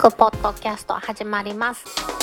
クポッドキャスト始まります。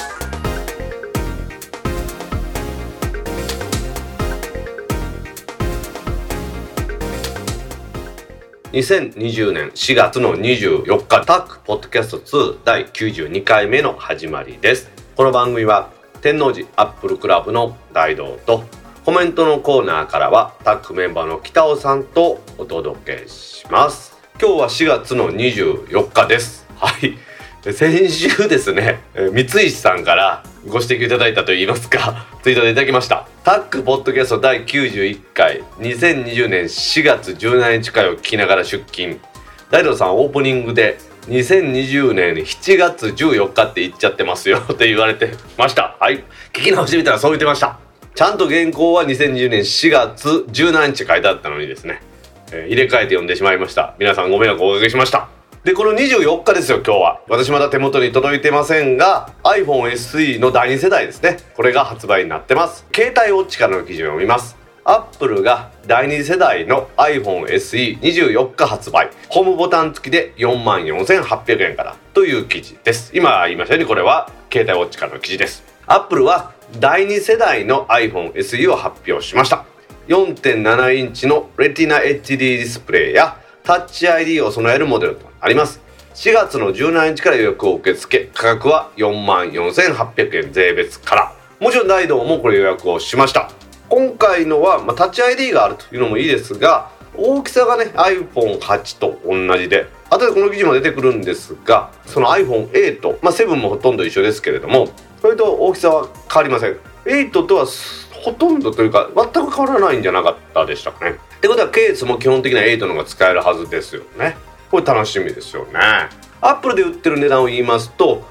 2020年4月の24日タックポッドキャスト2第92回目の始まりです。この番組は天王寺アップルクラブの大道とコメントのコーナーからはタックメンバーの北尾さんとお届けします。今日は4月の24日です。はい、先週ですね、三石さんからご指摘いただいたといいますかツイートでいただきました。タックポッドキャスト第91回2020年4月17日回を聞きながら出勤。大道さんオープニングで2020年7月14日って言っちゃってますよって言われてました。はい、聞き直してみたらそう言ってました。ちゃんと原稿は2020年4月17日書いてあったのにですね、入れ替えて読んでしまいました。皆さんご迷惑をおかけしました。でこの24日ですよ。今日は私まだ手元に届いてませんが iPhone SE の第2世代ですね、これが発売になってます。携帯ウォッチからの記事を読みます。Apple が第2世代の iPhone SE24 日発売、ホームボタン付きで 44,800 円からという記事です。今言いましたようにこれは携帯ウォッチからの記事です。 Apple は第2世代の iPhone SE を発表しました。 4.7 インチのレティナ HD ディスプレイやタッチ ID を備えるモデルとあります。4月の17日から予約を受け付け、価格は 44,800 円税別から。もちろん大道もこれ予約をしました。今回のは、タッチ ID があるというのもいいですが、大きさがね iPhone8 と同じで、後でこの記事も出てくるんですが、その iPhone8、7もほとんど一緒ですけれども、それと大きさは変わりません。8とはほとんどというか全く変わらないんじゃなかったでしたかね。ってことはケースも基本的な8のが使えるはずですよね。これ楽しみですよね。アップルで売ってる値段を言いますと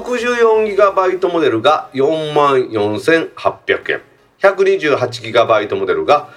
64GB モデルが 44,800 円、 128GB モデルが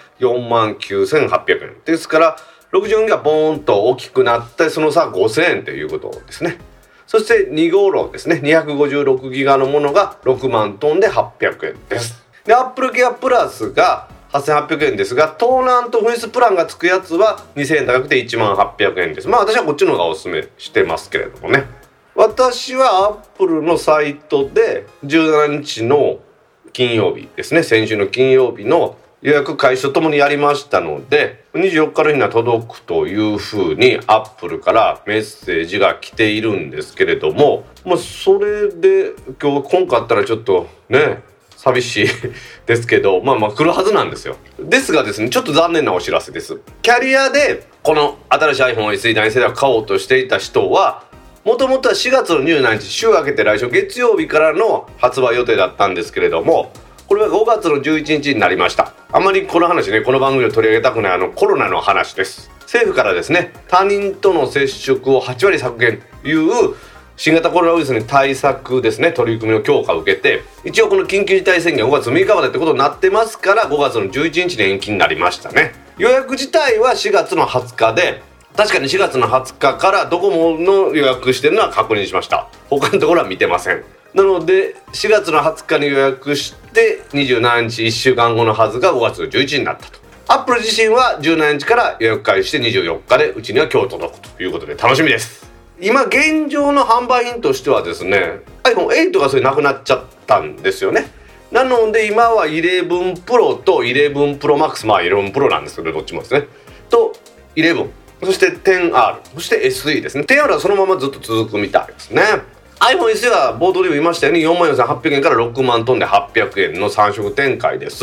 49,800 円ですから、64GB がボーンと大きくなってその差5,000円ということですね。そして2号炉ですね、 256GB のものが6万トンで800円です。で Apple Care Plus が8,800円ですが、盗難と紛失プランがつくやつは2000円高くて 18,800 円です。私はこっちの方がおすすめしてますけれどもね。私は Apple のサイトで17日の金曜日ですね、先週の金曜日の予約開始とともにやりましたので、24日の日には届くというふうに Apple からメッセージが来ているんですけれども、それで今日来んかったらちょっとね寂しいですけど、来るはずなんですよ。ですがですね、ちょっと残念なお知らせです。キャリアでこの新しい iPhone SE 第2世代を買おうとしていた人は、もともとは4月の27日週明けて来週月曜日からの発売予定だったんですけれども、これは5月の11日になりました。あまりこの話ね、この番組で取り上げたくないコロナの話です。政府からですね、他人との接触を8割削減という新型コロナウイルスに対策ですね、取り組みの強化を受けて、一応この緊急事態宣言5月6日までってことになってますから、5月の11日に延期になりましたね。予約自体は4月の20日で、確かに4月の20日からドコモの予約してるのは確認しました。他のところは見てません。なので4月の20日に予約して27日1週間後のはずが5月の11日になったと。アップル自身は17日から予約開始して24日で、うちには今日届くということで楽しみです。今現状の販売品としてはですね、 iPhone8 がそれなくなっちゃったんですよね。なので今は11 Pro と11 Pro Max、11 Pro なんですけどどっちもですね、と11、そして 10R、 そして SE ですね。 10R はそのままずっと続くみたいですね。 iPhone SE は冒頭でも言いましたように 44,800 円から6万トンで800円の3色展開です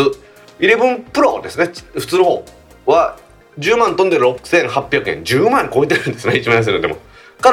。11 Pro ですね、普通の方は10万トンで 6,800 円、10万円超えてるんですね、1万円するでもから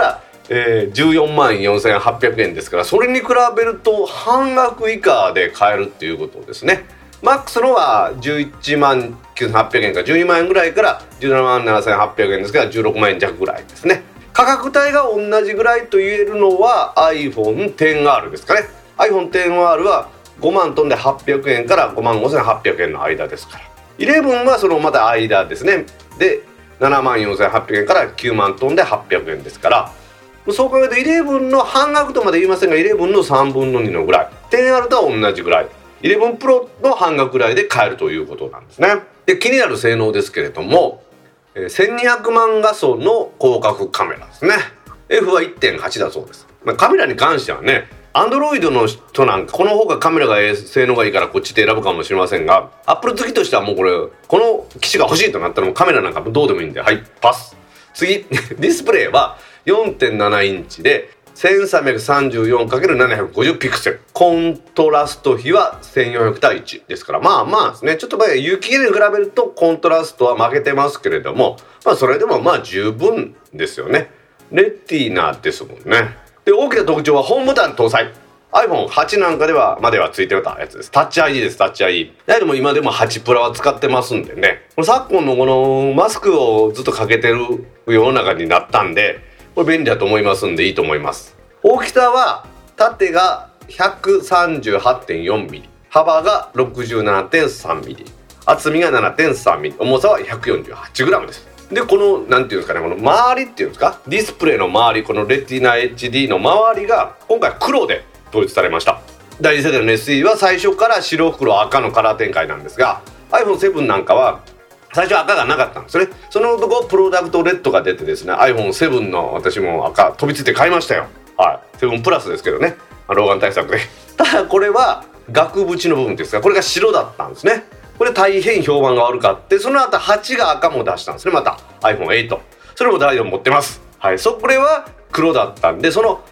、144,800 円ですから、それに比べると半額以下で買えるっていうことですね。マックスのは11万9,800円から12万円ぐらいから17万7,800円ですから16万円弱ぐらいですね。価格帯が同じぐらいと言えるのは iPhone XR ですかね。 iPhone XR は5万トンで800円から5万5,800円の間ですから、11はそのまた間ですね。で74,800円から9万トンで800円ですから、そう考えると11の半額とまで言いませんが11の3分の2のぐらい、 10R とは同じぐらい、11 Pro の半額ぐらいで買えるということなんですね。で気になる性能ですけれども、1200万画素の広角カメラですね。 F は 1.8 だそうです。カメラに関してはね、Android の人なんかこの方がカメラが性能がいいからこっちで選ぶかもしれませんが、 Apple 好きとしてはもうこの機種が欲しいとなったらもうカメラなんかどうでもいいんで、はいパス。次ディスプレイは 4.7 インチで 1334×750 ピクセル、コントラスト比は1400対1ですから、まあですね、ちょっと有機 EL に比べるとコントラストは負けてますけれども、それでも十分ですよね。レティーナですもんね。で、大きな特徴はホームボタン搭載。 iPhone8 なんかではまではついてたやつです。タッチ ID です。タッチ ID でも今でも8プラは使ってますんでね、昨今のこのマスクをずっとかけてる世の中になったんで、これ便利だと思いますんでいいと思います。大きさは縦が 138.4mm、 幅が 67.3mm、 厚みが 7.3mm、 重さは 148g です。で、このなんていうんですかね、この周りっていうんですか、ディスプレイの周り、このレティナ HD の周りが今回黒で統一されました。第2世代の SE は最初から白黒赤のカラー展開なんですが、 iPhone7 なんかは最初赤がなかったんですね。そのとこプロダクトレッドが出てですね、 iPhone7 の私も赤飛びついて買いましたよ。はい、7プラスですけどね、老眼対策で。ただこれは額縁の部分ですが、これが白だったんですね。これ大変評判が悪かって、その後8が赤も出したんですね。また iPhone8、 それも第4持ってます。はい、これは黒だったんで、その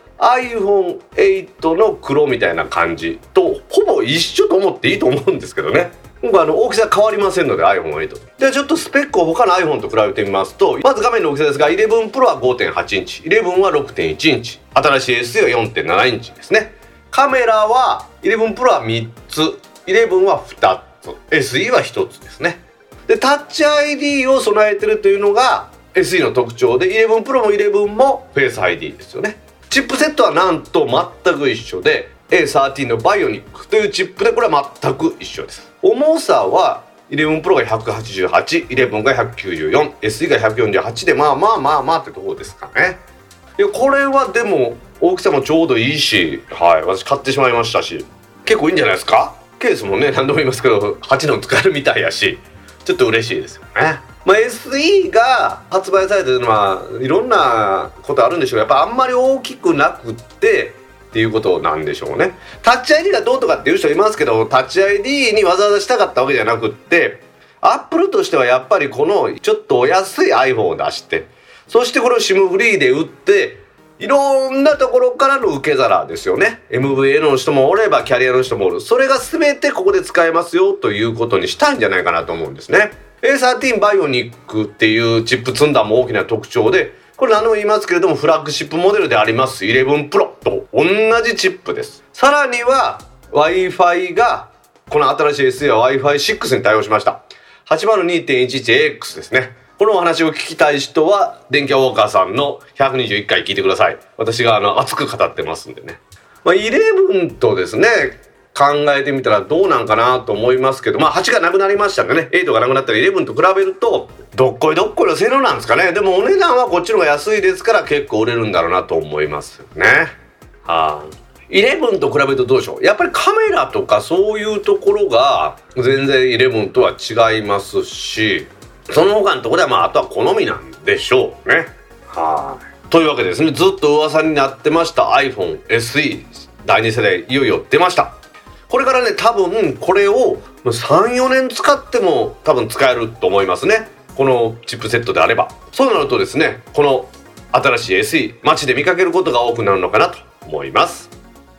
iPhone8 の黒みたいな感じとほぼ一緒と思っていいと思うんですけどね。今回大きさ変わりませんので iPhone8 で、ちょっとスペックを他の iPhone と比べてみますと、まず画面の大きさですが、11 Pro は 5.8 インチ、11は 6.1 インチ、新しい SE は 4.7 インチですね。カメラは11 Pro は3つ、11は2つ、SE は1つですね。で、タッチ ID を備えてるというのが SE の特徴で、11 Pro も11もフェイス ID ですよね。チップセットはなんと全く一緒で A13 のバイオニックというチップで、これは全く一緒です。重さは11 Pro が188、11が194、SE が148で、まあってところですかね。いや、これはでも大きさもちょうどいいし、はい、私買ってしまいましたし、結構いいんじゃないですか。ケースもね、何度も言いますけど8の使えるみたいやし、ちょっと嬉しいですよね。SE が発売されてるのはいろんなことあるんでしょう。やっぱあんまり大きくなくってっていうことなんでしょうね。タッチ ID がどうとかっていう人いますけど、タッチ ID にわざわざしたかったわけじゃなくって、Apple としてはやっぱりこのちょっとお安い iPhone を出して、そしてこれを SIM フリーで売って、いろんなところからの受け皿ですよね。 MVA の人もおればキャリアの人もおる。それが全てここで使えますよということにしたいんじゃないかなと思うんですね。 A13 バイオニックっていうチップ積んだも大きな特徴で、これ何度も言いますけれども、フラッグシップモデルであります11 Pro と同じチップです。さらには Wi-Fi が、この新しい SE は Wi-Fi6 に対応しました。 802.11ax ですね。このお話を聞きたい人は電気屋ウォーカーさんの121回聞いてください。私が熱く語ってますんでね。11とですね考えてみたらどうなんかなと思いますけど、8がなくなりましたんでね、8がなくなったら11と比べるとどっこいの性能なんですかね。でもお値段はこっちの方が安いですから結構売れるんだろうなと思いますよね。11と比べるとどうでしょう。やっぱりカメラとかそういうところが全然11とは違いますし、その他のところではあとは好みなんでしょうね。というわけでですね、ずっと噂になってました iPhone SE 第2世代いよいよ出ました。これからね、多分これを 3,4 年使っても多分使えると思いますね。このチップセットであれば。そうなるとですね、この新しい SE 街で見かけることが多くなるのかなと思います。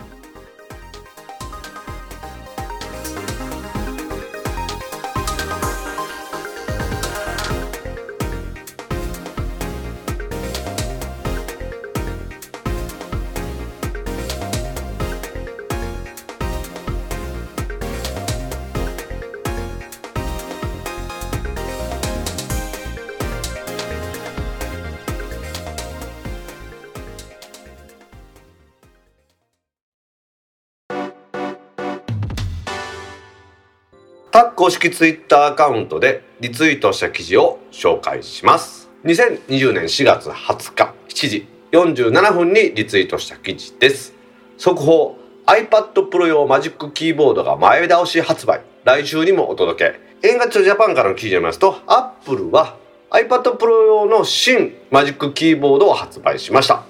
タック公式ツイッターアカウントでリツイートした記事を紹介します。2020年4月20日7時47分にリツイートした記事です。速報、 iPad Pro 用マジックキーボードが前倒し発売、来週にもお届け。エンガチョジャパンからの記事によりますと、 Apple は iPad Pro 用の新マジックキーボードを発売しました。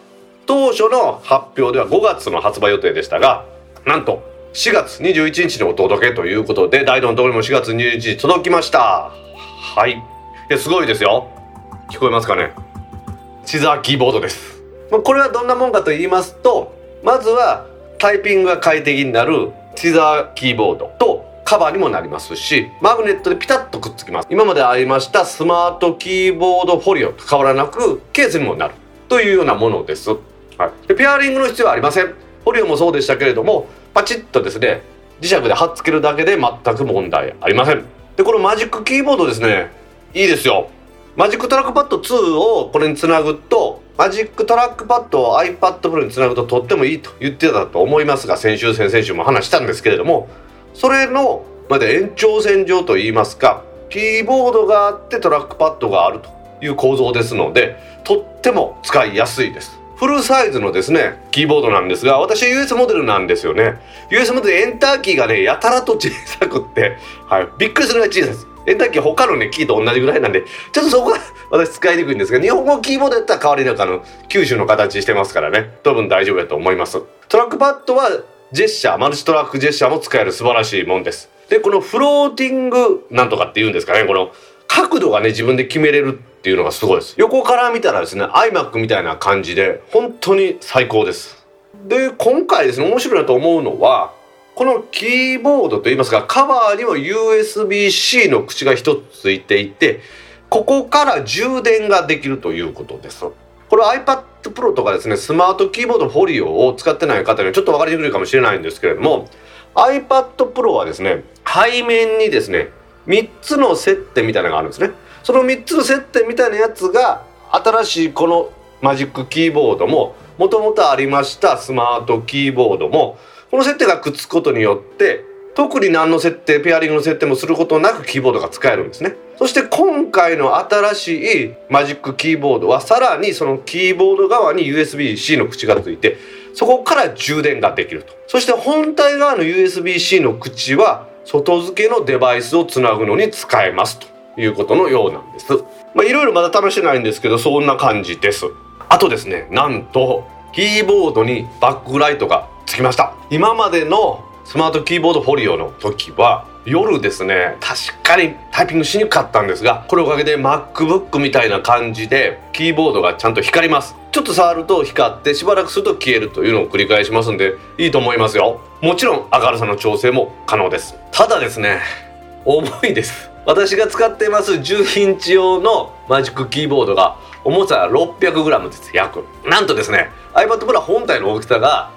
当初の発表では5月の発売予定でしたが、なんと4月21日にお届けということで、大道のところにも4月21日届きました。はい。すごいですよ。聞こえますかね。シザーキーボードです。これはどんなもんかと言いますと、まずはタイピングが快適になるシザーキーボードとカバーにもなりますし、マグネットでピタッとくっつきます。今までありましたスマートキーボードフォリオと変わらなくケースにもなるというようなものです。はい、でペアリングの必要はありません。フォリオもそうでしたけれども、パチッとですね、磁石で貼っつけるだけで全く問題ありません。でこのマジックキーボードですね、いいですよ。マジックトラックパッド2をこれにつなぐと、マジックトラックパッドを iPad Pro につなぐととってもいいと言ってたと思いますが、先々週も話したんですけれども、それのまだ延長線上といいますか、キーボードがあってトラックパッドがあるという構造ですので、とっても使いやすいです。フルサイズのですねキーボードなんですが、私は US モデルなんですよね。 US モデルエンターキーがねやたらと小さくって、びっくりするぐらい小さいです。エンターキー他のねキーと同じぐらいなんで、ちょっとそこが私使いにくいんですが、日本語キーボードやったら代わりなんか九州の形してますからね、多分大丈夫だと思います。トラックパッドはジェスチャー、マルチトラックジェスチャーも使える素晴らしいもんです。でこのフローティングなんとかっていうんですかね、この角度がね自分で決めれるっていうのがすごいです。横から見たらですね iMac みたいな感じで本当に最高です。で今回ですね面白いなと思うのは、このキーボードといいますか、カバーにも USB-C の口が一つついていて、ここから充電ができるということです。これ iPad Pro とかですね、スマートキーボードフォリオを使ってない方にはちょっと分かりにくいかもしれないんですけれども、 iPad Pro はですね背面にですね3つの接点みたいなのがあるんですね。その3つの接点みたいなやつが新しいこのマジックキーボードも、もともとありましたスマートキーボードも、この接点がくっつくことによって特に何の設定、ペアリングの設定もすることなくキーボードが使えるんですね。そして今回の新しいマジックキーボードはさらにそのキーボード側に USB-C の口がついて、そこから充電ができると。そして本体側の USB-C の口は外付けのデバイスをつなぐのに使えますということのようなんです。いろいろまだ試してないんですけど、そんな感じです。あとですね、なんとキーボードにバックライトがつきました。今までのスマートキーボードフォリオの時は夜ですね、確かにタイピングしにくかったんですが、これおかげで MacBook みたいな感じでキーボードがちゃんと光ります。ちょっと触ると光ってしばらくすると消えるというのを繰り返しますんで、いいと思いますよ。もちろん明るさの調整も可能です。ただですね、重いです。私が使っています10インチ用のマジックキーボードが重さ 600g です。約なんとですね iPad Pro 本体の大きさが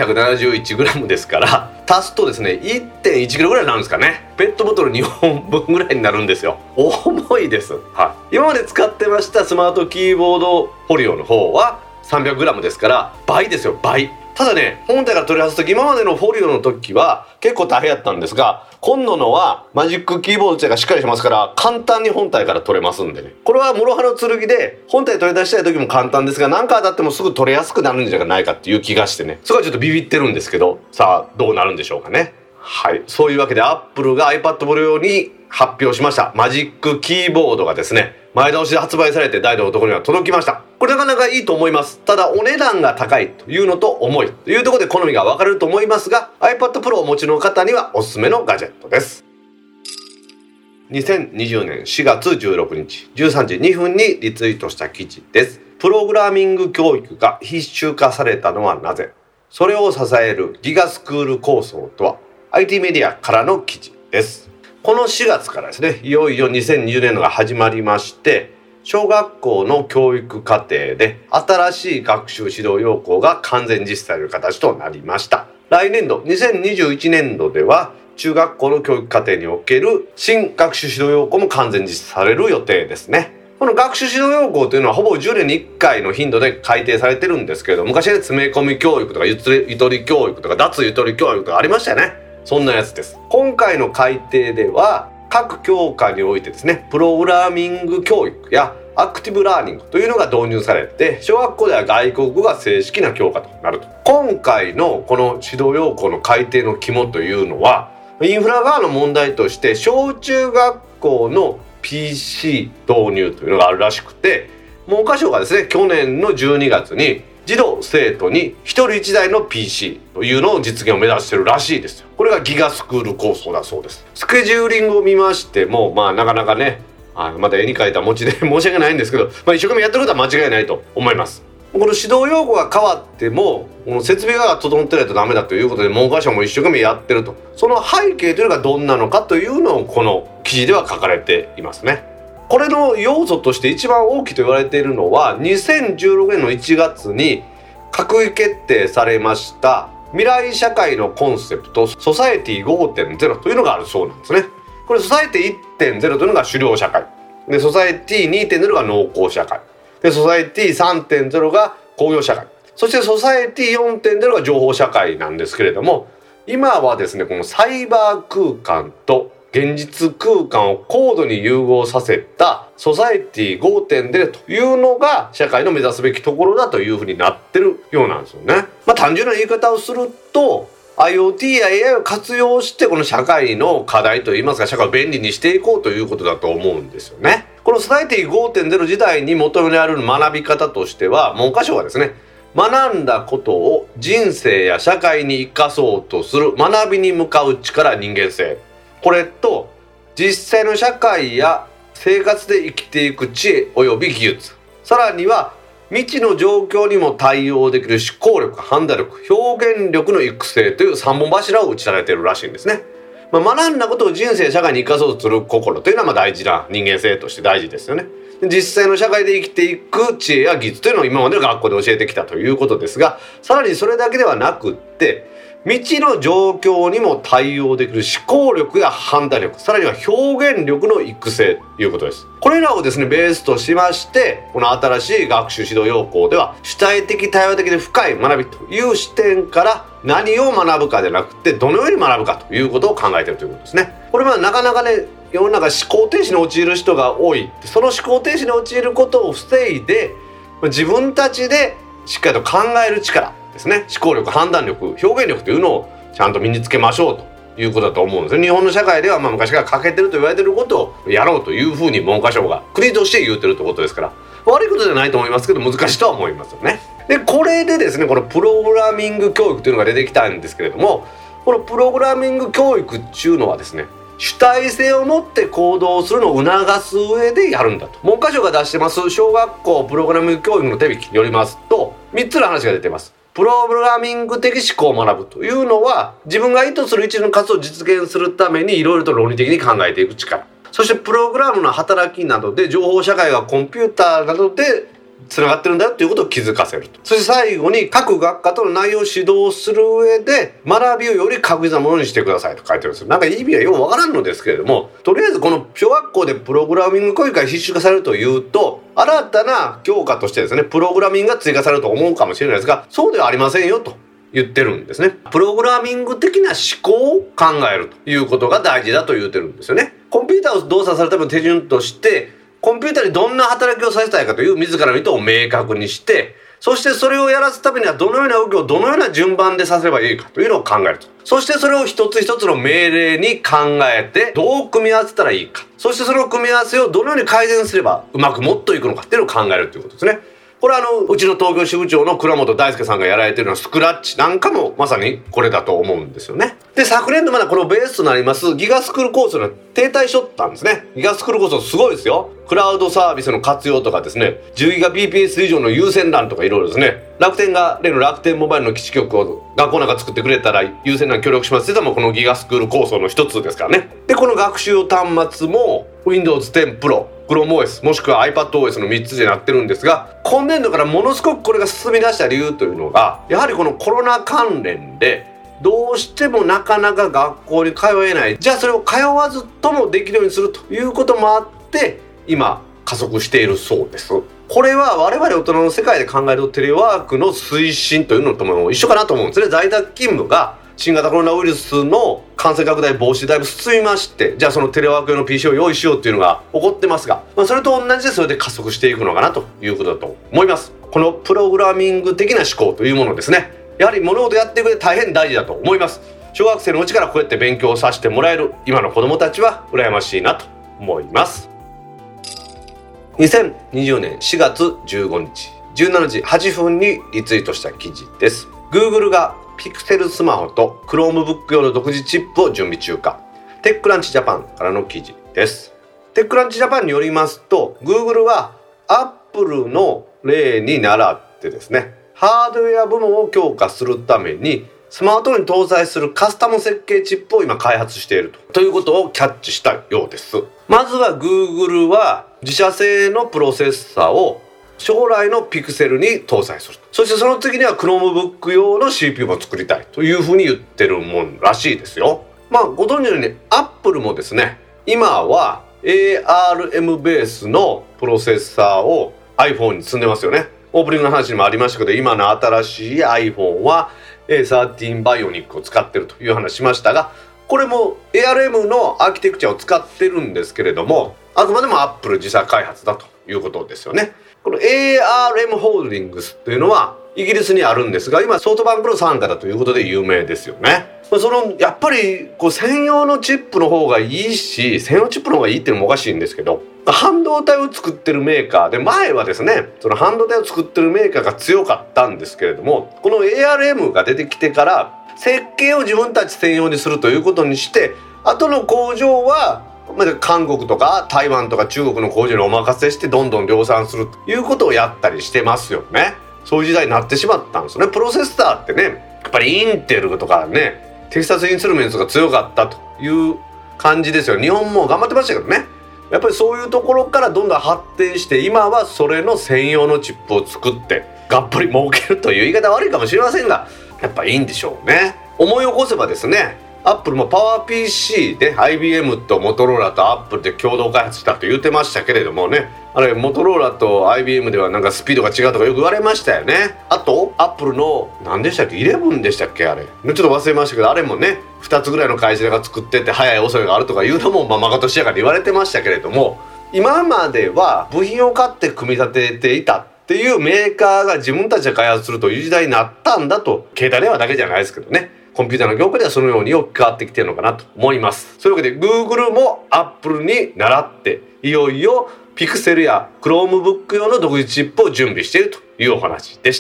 471g ですから、足すとですね 1.1kg ぐらいになるんですかね。ペットボトル2本分ぐらいになるんですよ。重いです。今まで使ってましたスマートキーボードフォリオの方は 300g ですから倍ですよ、倍。ただね、本体から取り外すとき、今までのフォリオの時は結構大変やったんですが、今度のはマジックキーボード自体がしっかりしますから簡単に本体から取れますんでね、これは諸刃の剣で本体取り出したい時も簡単ですが、何か当たってもすぐ取れやすくなるんじゃないかっていう気がしてね、そこはちょっとビビってるんですけど、さあどうなるんでしょうかね。そういうわけで Apple が iPad Pro 用に発表しましたマジックキーボードがですね、前倒しで発売されて大の男には届きました。これなかなかいいと思います。ただお値段が高いというのと重いというところで好みが分かれると思いますが、 iPad Pro をお持ちの方にはおすすめのガジェットです。2020年4月16日13時2分にリツイートした記事です。プログラミング教育が必修化されたのはなぜ、それを支えるギガスクール構想とは。 IT メディアからの記事です。この4月からですね、いよいよ2020年度が始まりまして、小学校の教育課程で新しい学習指導要項が完全実施される形となりました。来年度2021年度では中学校の教育課程における新学習指導要項も完全実施される予定ですね。この学習指導要項というのはほぼ10年に1回の頻度で改定されてるんですけれど、昔は詰め込み教育とかゆとり教育とか脱ゆとり教育とかありましたよね。そんなやつです。今回の改定では各教科においてですね、プログラミング教育やアクティブラーニングというのが導入されて、小学校では外国語が正式な教科となると。今回のこの指導要項の改定の肝というのは、インフラ側の問題として小中学校の PC 導入というのがあるらしくて、文科省がですね去年の12月に児童生徒に1人1台の PC というのを実現を目指してるらしいですよ。これがギガスクール構想だそうです。スケジューリングを見ましてもなかなかね、まだ絵に描いた餅で申し訳ないんですけど、一生懸命やってることは間違いないと思います。この指導用語が変わってもこの設備が整ってないとダメだということで文科省も一生懸命やってると、その背景というのがどんなのかというのをこの記事では書かれていますね。これの要素として一番大きいと言われているのは2016年の1月に閣議決定されました未来社会のコンセプトソサエティ 5.0 というのがあるそうなんですね。これソサエティ 1.0 というのが狩猟社会で、ソサエティ 2.0 が農耕社会で、ソサエティ 3.0 が工業社会、そしてソサエティ 4.0 が情報社会なんですけれども、今はですねこのサイバー空間と現実空間を高度に融合させたソサエティ 5.0 というのが社会の目指すべきところだというふうになってるようなんですよね。単純な言い方をすると IoT や AI を活用してこの社会の課題といいますか社会を便利にしていこうということだと思うんですよね。このソサエティ 5.0 時代に求められる学び方としては文科省はですね、学んだことを人生や社会に生かそうとする学びに向かう力、人間性、これと実際の社会や生活で生きていく知恵及び技術、さらには未知の状況にも対応できる思考力、判断力、表現力の育成という3本柱を打ち立てているらしいんですね。学んだことを人生社会に生かそうとする心というのは大事な人間性として大事ですよね。実際の社会で生きていく知恵や技術というのを今までの学校で教えてきたということですが、さらにそれだけではなくって未知の状況にも対応できる思考力や判断力、さらには表現力の育成ということです。これらをですねベースとしましてこの新しい学習指導要項では主体的対話的で深い学びという視点から何を学ぶかでなくてどのように学ぶかということを考えているということですね。これはなかなかね世の中思考停止に陥る人が多い。その思考停止に陥ることを防いで自分たちでしっかりと考える力ですね、思考力、判断力、表現力というのをちゃんと身につけましょうということだと思うんですよ。日本の社会では昔から欠けてると言われていることをやろうというふうに文科省が国として言うてるということですから悪いことじゃないと思いますけど難しいとは思いますよね。でこれでですねこのプログラミング教育というのが出てきたんですけれども、このプログラミング教育っていうのはですね主体性を持って行動するのを促す上でやるんだと。文科省が出してます小学校プログラミング教育の手引きによりますと3つの話が出ています。プログラミング的思考を学ぶというのは自分が意図する一連の活動を実現するためにいろいろと論理的に考えていく力、そしてプログラムの働きなどで情報社会がコンピューターなどでつながってるんだよということを気づかせると。そして最後に各学科との内容を指導する上で学びをより確実なものにしてくださいと書いてるんですよ。なんか意味はよくわからんのですけれども、とりあえずこの小学校でプログラミング教育が必修化されるというと新たな教科としてですねプログラミングが追加されると思うかもしれないですが、そうではありませんよと言ってるんですね。プログラミング的な思考を考えるということが大事だと言ってるんですよね。コンピューターを動作されるための手順としてコンピューターにどんな働きをさせたいかという自らの意図を明確にして、そしてそれをやらすためにはどのような動きをどのような順番でさせればいいかというのを考えると。そしてそれを一つ一つの命令に考えてどう組み合わせたらいいか、そしてその組み合わせをどのように改善すればうまくもっといくのかっていうのを考えるということですね。これはうちの東京支部長の倉本大輔さんがやられているようなスクラッチなんかもまさにこれだと思うんですよね。で昨年度まだこのベースとなりますギガスクール構想が停滞しとったんですね。ギガスクール構想すごいですよ。クラウドサービスの活用とかですね、10ギガ BPS 以上の有線 LAN とかいろいろですね、楽天が例の楽天モバイルの基地局を学校なんか作ってくれたら有線 LAN 協力しますって言ったらこのギガスクール構想の一つですからね。でこの学習用端末も Windows 10 Pro、ChromeOS もしくは iPadOS の3つでなってるんですが、今年度からものすごくこれが進み出した理由というのがやはりこのコロナ関連でどうしてもなかなか学校に通えない、じゃあそれを通わずともできるようにするということもあって今加速しているそうです。これは我々大人の世界で考えるとテレワークの推進というのとも一緒かなと思うんですね。在宅勤務が新型コロナウイルスの感染拡大防止だいぶ進みまして、じゃあそのテレワーク用の PC を用意しようっていうのが起こってますが、それと同じでそれで加速していくのかなということだと思います。このプログラミング的な思考というものですね、やはり物事やっていく上で大変大事だと思います。小学生のうちからこうやって勉強させてもらえる今の子どもたちは羨ましいなと思います。2020年4月15日 17時8分にリツイートした記事です。 Google がピクセルスマホと Chromebook 用の独自チップを準備中か。テックランチジャパンからの記事です。テックランチジャパンによりますと、 Google は Apple の例に倣ってですね、ハードウェア部門を強化するためにスマートフォンに搭載するカスタム設計チップを今開発しているということをキャッチしたようです。まずは Google は自社製のプロセッサーを将来のピクセルに搭載する。そしてその次には Chromebook 用の CPU も作りたいというふうに言ってるもんらしいですよ。ご存知のように Apple もですね、今は ARM ベースのプロセッサーを iPhone に積んでますよね。オープニングの話にもありましたけど、今の新しい iPhone は A13 バイオニックを使ってるという話しましたが、これも ARM のアーキテクチャを使ってるんですけれども、あくまでも Apple 自社開発だということですよね。この ARM ホールディングスというのはイギリスにあるんですが、今ソフトバンクの傘下だということで有名ですよね。やっぱり専用のチップの方がいいし、専用チップの方がいいっていうのもおかしいんですけど、半導体を作ってるメーカーで、前はですね、その半導体を作ってるメーカーが強かったんですけれども、この ARM が出てきてから設計を自分たち専用にするということにして、後の工場は韓国とか台湾とか中国の工場にお任せしてどんどん量産するということをやったりしてますよね。そういう時代になってしまったんですよね。プロセッサーってね、やっぱりインテルとかね、テキサスインストゥルメンツが強かったという感じですよ。日本も頑張ってましたけどね。やっぱりそういうところからどんどん発展して、今はそれの専用のチップを作ってがっぷり儲けるという言い方は悪いかもしれませんが、やっぱいいんでしょうね。思い起こせばですね、アップルもパワー PC で IBM とモトローラとアップルで共同開発したと言ってましたけれどもね、あれモトローラと IBM ではなんかスピードが違うとかよく言われましたよね。あとアップルの何でしたっけ、11でしたっけ、あれちょっと忘れましたけど、あれもね2つぐらいの会社が作ってて早い遅いがあるとかいうのもまことしやかに言われてましたけれども、今までは部品を買って組み立てていたっていうメーカーが自分たちで開発するという時代になったんだと、携帯電話だけじゃないですけどね、コンピューターの業界ではそのように大きく変わってきてるのかなと思います。そういうわけで Google も Apple に倣っていよいよピクセルや Chromebook 用の独自チップを準備しているというお話でした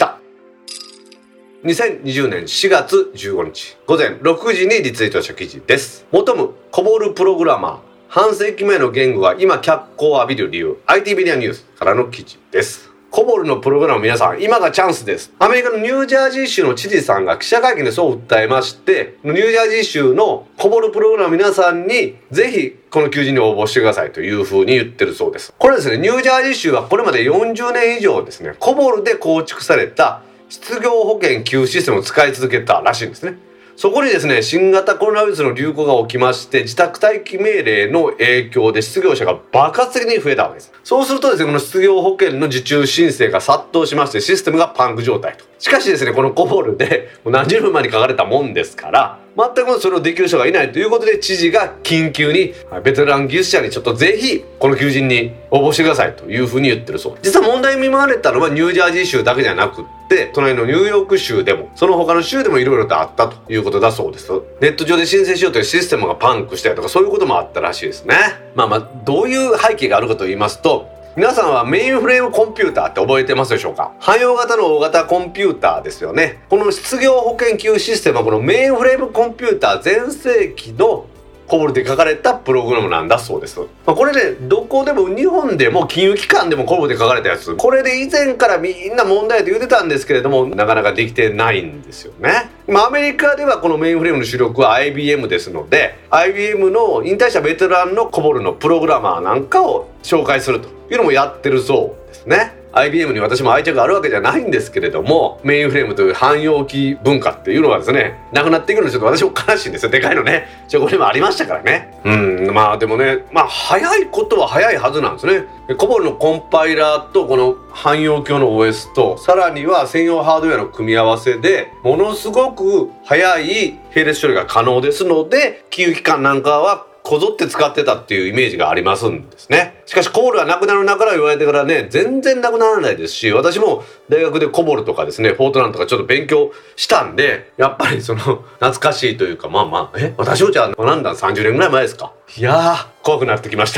。2020年4月15日午前6時にリツイートした記事です。求むコボルプログラマー、半世紀前の言語が今脚光を浴びる理由、 IT メディアニュースからの記事です。コボルのプログラム、皆さん今がチャンスです。アメリカのニュージャージー州の知事さんが記者会見でそう訴えまして、ニュージャージー州のコボルプログラム皆さんにぜひこの求人に応募してくださいというふうに言ってるそうです。これですね、ニュージャージー州はこれまで40年以上ですね、コボルで構築された失業保険給付システムを使い続けたらしいんですね。そこにですね、新型コロナウイルスの流行が起きまして、自宅待機命令の影響で失業者が爆発的に増えたわけです。そうするとですね、この失業保険の受注申請が殺到しまして、システムがパンク状態と。しかしですね、このコボルで何十分前に書かれたもんですから、全くそれをできる人がいないということで、知事が緊急にベテラン技術者にちょっとぜひこの求人に応募してくださいというふうに言ってるそう。実は問題に見舞われたのはニュージャージー州だけじゃなくって、隣のニューヨーク州でもその他の州でもいろいろとあったということだそうです。ネット上で申請しようというシステムがパンクしたりとか、そういうこともあったらしいですね。どういう背景があるかと言いますと、皆さんはメインフレームコンピューターって覚えてますでしょうか。汎用型の大型コンピューターですよね。この失業保険給付システムはこのメインフレームコンピューター全盛期のコボルで書かれたプログラムなんだそうです。これね、どこでも日本でも金融機関でもコボルで書かれたやつ、これで以前からみんな問題と言ってたんですけれども、なかなかできてないんですよね。アメリカではこのメインフレームの主力は IBM ですので、 IBM の引退したベテランのコボルのプログラマーなんかを紹介するというのもやってるそうですね。IBM に私も愛着があるわけじゃないんですけれども、メインフレームという汎用機文化っていうのはですね、なくなっていくのでちょっと私も悲しいんですよ。でかいのね、これもありましたからね。でもね、早いことは早いはずなんですね。コボルのコンパイラーとこの汎用機用の OS と、さらには専用ハードウェアの組み合わせでものすごく早い並列処理が可能ですので、金融機関なんかはこぞって使ってたっていうイメージがありますんですね。しかしコボルがなくなるなから言われてからね、全然なくならないですし、私も大学でコボルとかですね、フォートランとかちょっと勉強したんで、やっぱり懐かしいというか、私もじゃあ学んだ30年ぐらい前ですか。いやー怖くなってきました。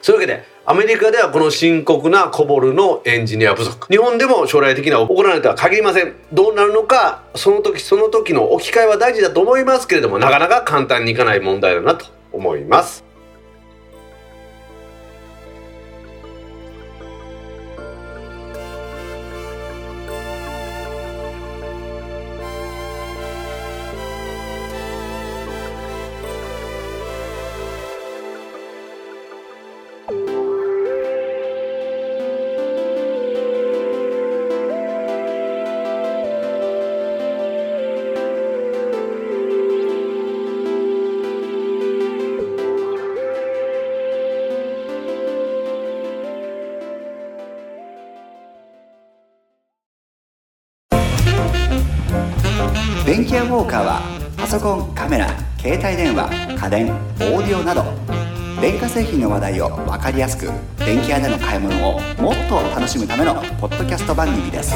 そういうわけでアメリカではこの深刻なコボルのエンジニア不足、日本でも将来的には起こらないとは限りません。どうなるのか、その時その時の置き換えは大事だと思いますけれども、なかなか簡単にいかない問題だなと思います。 電気屋ウォーカーはパソコン、カメラ、携帯電話、家電、オーディオなど電化製品の話題を分かりやすく電気屋での買い物をもっと楽しむためのポッドキャスト番組です。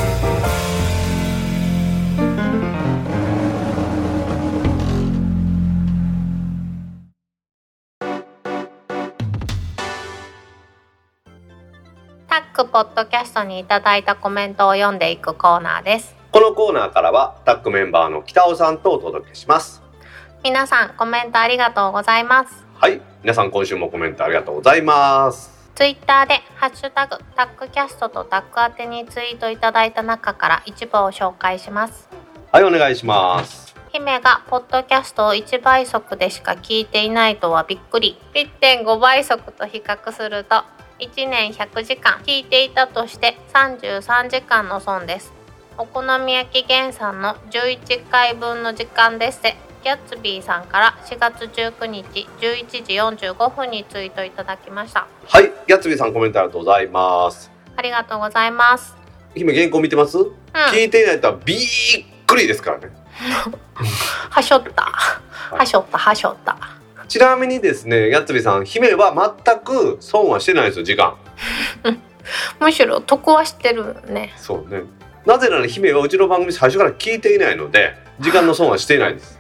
タックポッドキャストにいただいたコメントを読んでいくコーナーです。 このコーナーからはタックメンバーの北尾さんとお届けします。 皆さんコメントありがとうございます。 はい、皆さん今週もコメントありがとうございます。 ツイッターでハッシュタグタックキャストとタック宛てにツイートいただいた中から一部を紹介します。 はい、お願いします。 姫がポッドキャストを1倍速でしか聞いていないとはびっくり。 1.5 倍速と比較すると1年100時間聞いていたとして33時間の損です。お好み焼き原産の11回分の時間です。ギャッツビーさんから4月19日11時45分にツイートいただきました。 はい、ギャッツビーさんコメントありがとうございます。 ありがとうございます。 姫原稿見てます？聞いていないとはびっくりですからね。 はしょったはしょったはしょった。 ちなみにですね、ギャッツビーさん、姫は全く損はしてないですよ、時間。 むしろ得はしてるね。 そうね。なぜなら姫はうちの番組最初から聞いていないので時間の損はしていないです。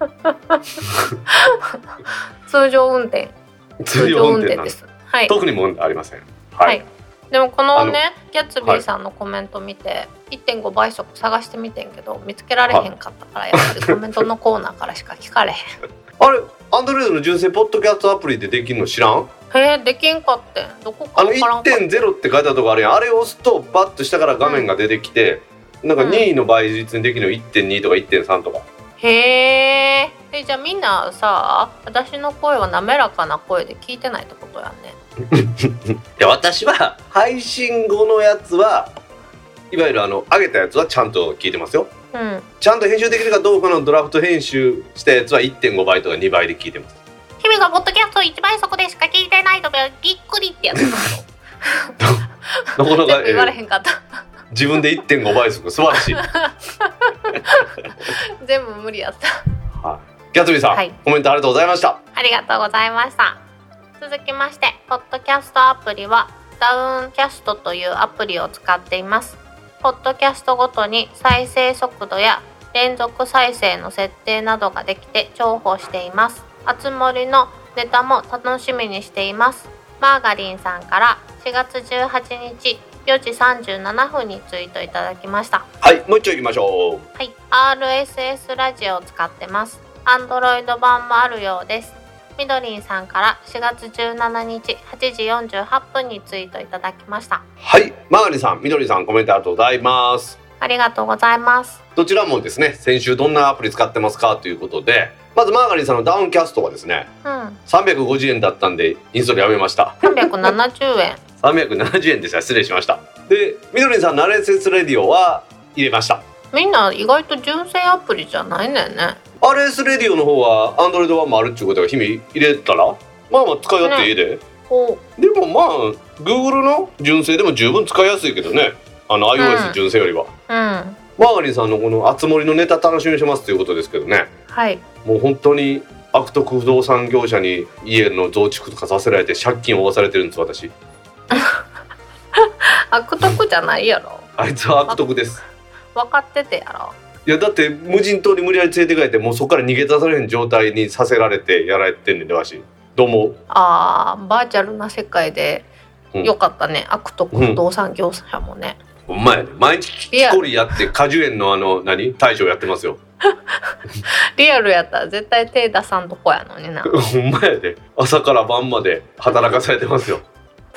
通常運転です。はい、 特に問題ありません。 はい、でもこのねギャッツビーさんのコメント見て、1.5 倍速探してみてんけど見つけられへんかったから、やっぱりコメントのコーナーからしか聞かれへん。 あれ、アンドロイドの純正ポッドキャストアプリでできるの知らん？ できんかってん。どこかわからんかった。 1.0 って書いてあるとこあるやん。あれを押すとバッと下から画面が出てきて、なんか2位の倍率にできるの 1.2 とか 1.3 とか。 へえ。じゃあみんなさ、私の声は滑らかな声で聞いてないってことやね。 いや、私は配信後のやつはいわゆる上げたやつはちゃんと聞いてますよ。ちゃんと編集できるかどうかのドラフト編集したやつは 1.5 倍とか2倍で聞いてます。 姫がポッドキャスト1倍速でしか聞いてないとびっくりってやつだとなかなか言われへんかった。 自分で 1.5 倍速素晴らしい。 全部無理やった。 はい、ギャツビーさん、コメントありがとうございました。 ありがとうございました。続きまして、ポッドキャストアプリはダウンキャストというアプリを使っています。ポッドキャストごとに再生速度や連続再生の設定などができて重宝しています。あつ森のネタも楽しみにしています。マーガリンさんから4月18日4時37分にツイートいただきました。 はい、もう一丁行きましょう。 はい、RSS ラジオを使ってます。Android 版もあるようです。みどりんさんから4月17日8時48分にツイートいただきました。 はい、マーガリンさん、みどりんさん、コメントありがとうございます。 ありがとうございます。 どちらもですね、先週どんなアプリ使ってますかということで、まずマーガリンさんのダウンキャストはですね、350円だったんでインストールやめました。 370円 370円でした。失礼しました。で、みどりんさんの RSS レディオは入れました。 みんな意外と純正アプリじゃないねんね。 RSS レディオの方は Android 版もあるっていうことが日々入れたらまあ使い勝手いいで、でもまあ Google の純正でも十分使いやすいけどね、iOS 純正よりは。マーガリンさんのこのあつ森のネタ楽しみにしてますということですけどね、 はい、 もう本当に悪徳不動産業者に家の増築とかさせられて借金を負わされてるんです、私。 悪徳じゃないやろ。 あいつは悪徳です。 分かっててやろ。 いやだって無人島に無理やり連れて帰って、もうそこから逃げ出されへん状態にさせられてやられてんねんで、わし。 どう思う？ バーチャルな世界でよかったね、悪徳不動産業者もね。 ほんまやね。毎日木こりやって果樹園の大将やってますよ。 リアルやったら絶対手出さんとこやのにな。 ほんまやで。朝から晩まで働かされてますよ。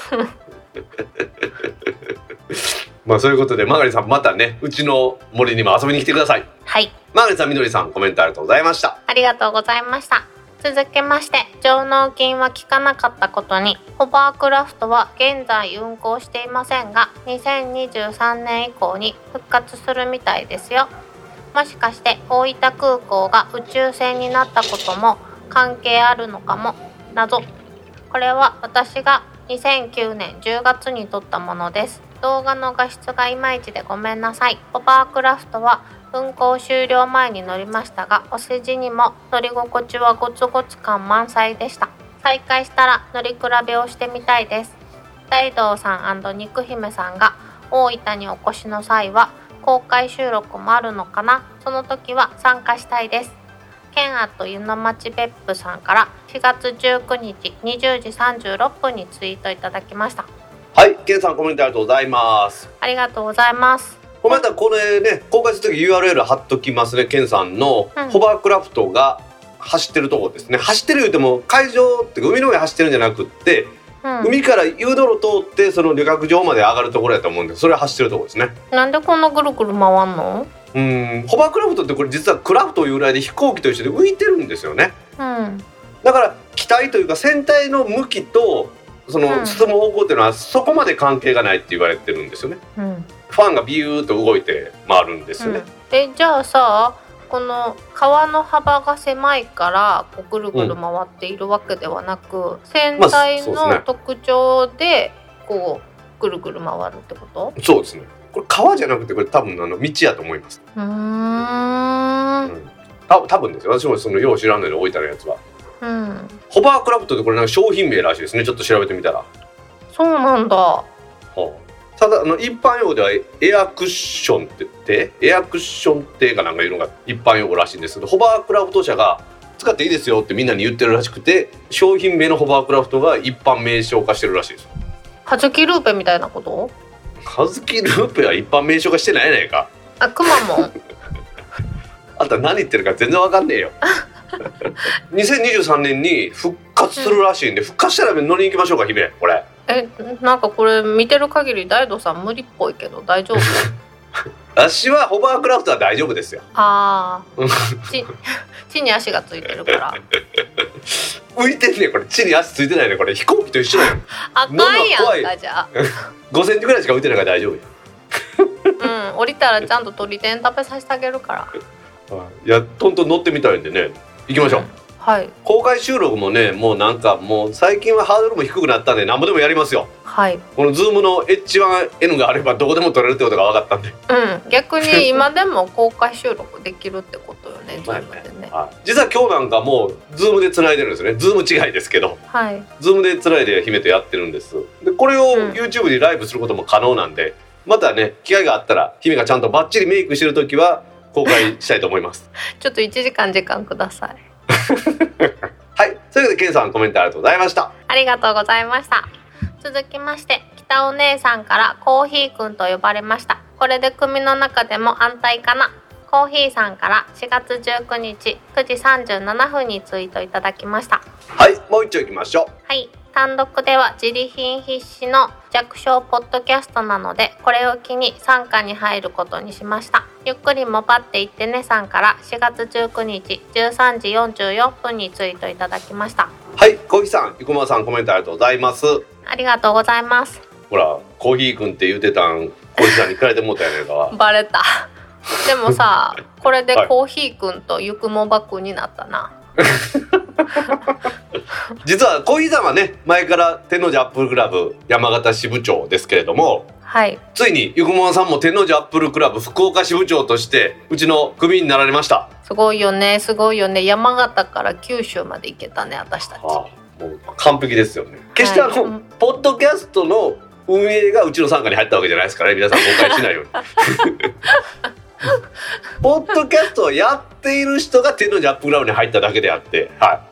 まあそういうことで、マガリさんまたね、うちの森にも遊びに来てください。 はい。 マガリさん、みどりさん、コメントありがとうございました。 ありがとうございました。続きまして、上納金は効かなかったことに、ホバークラフトは現在運航していませんが、2023年以降に復活するみたいですよ。もしかして大分空港が宇宙船になったことも関係あるのかも。謎。これは私が2009年10月に撮ったものです。動画の画質がいまいちでごめんなさい。ホバークラフトは運行終了前に乗りましたが、お世辞にも乗り心地はゴツゴツ感満載でした。再開したら乗り比べをしてみたいです。大道さん&肉姫さんが大分にお越しの際は公開収録もあるのかな。その時は参加したいです。ケンアット湯の町別府さんから4月19日20時36分にツイートいただきました。 はい、ケンさんコメントありがとうございます。 ありがとうございます。 またこれね、公開するとき URL 貼っときますね。ケンさんのホバークラフトが走ってるところですね。走ってる言うても海上って海の上走ってるんじゃなくって、海から誘導路通ってその旅客場まで上がるところやと思うんで、それは走ってるところですね。 なんでこんなぐるぐる回んの？ ホバークラフトってこれ実はクラフト由来で飛行機と一緒で浮いてるんですよね。だから機体というか船体の向きとその進む方向っていうのはそこまで関係がないって言われてるんですよね。ファンがビューッと動いて回るんですよね。 じゃあさ、この川の幅が狭いからこうぐるぐる回っているわけではなく、船体の特徴でこうぐるぐる回るってこと？ そうですね。これ川じゃなくてこれ多分道やと思います。多分ですよ。私もそのよう知らんので置いてあるやつは。ホバークラフトってこれなんか商品名らしいですね。ちょっと調べてみたら。 そうなんだ。 ただ一般用語ではエアクッションってエアクッション艇かなんかいうのが一般用語らしいんですけど、ホバークラフト社が使っていいですよってみんなに言ってるらしくて、商品名のホバークラフトが一般名称化してるらしいです。 カズキルーペみたいなこと？ カズキルーペは一般名称化してないやないか。 くまモンあんた何言ってるか全然わかんねえよ。2023年に復活するらしいんで、復活したら乗りに行きましょうか、姫。これなんかこれ見てる限り大道さん無理っぽいけど大丈夫？ 私はホバークラフトは大丈夫ですよ。 地に足がついてるから浮いてんね。これ地に足ついてないね。これ飛行機と一緒だよ。 あかんやんか。じゃあ 5センチぐらいしか浮いてないから大丈夫よ。 降りたらちゃんと鳥天食べさせてあげるから。 いやトントン乗ってみたいんでね、行きましょう。 はい。 公開収録もね、もう最近はハードルも低くなったんで何ぼでもやりますよ。 はい。このズームの H1N があればどこでも撮れるってことが分かったんで。 逆に今でも公開収録できるってことよね。ズームでね。 実は今日なんかもうズームで繋いでるんですよね。ズーム違いですけど。 はい。 ズームで繋いで姫とやってるんです。でこれを YouTube にライブすることも可能なんで、またね機会があったら姫がちゃんとバッチリメイクしてるときは公開したいと思います。 ちょっと1時間ください。 はい、というわけでケンさんコメントありがとうございました。 ありがとうございました。続きまして北お姉さんからコーヒーくんと呼ばれました。これで組の中でも安泰かな。コーヒーさんから4月19日9時37分にツイートいただきました。 はい、もう一丁いきましょう。 はい、単独では自利品必至の弱小ポッドキャストなので、これを機に傘下に入ることにしました。ゆっくりもばっていってねさんから4月19日13時44分にツイートいただきました。 はい、コーヒーさん、ゆこまさんコメントありがとうございます。 ありがとうございます。 ほら、コーヒーくんって言ってたん、コーヒーさんに聞かれてもうたやないか。 バレた。でもさ、これでコーヒーくんとゆくもばくんになったな。 実はコーヒーさんはね、前から天王寺アップルクラブ山形支部長ですけれども、 はい、 ついにゆくもまさんも天王寺アップルクラブ福岡支部長としてうちの組になられました。 すごいよね、すごいよね。山形から九州まで行けたね、私たち。 もう完璧ですよね。決してポッドキャストの運営がうちの傘下に入ったわけじゃないですからね、皆さん誤解しないように。ポッドキャストをやっている人が天王寺アップルクラブに入っただけであって、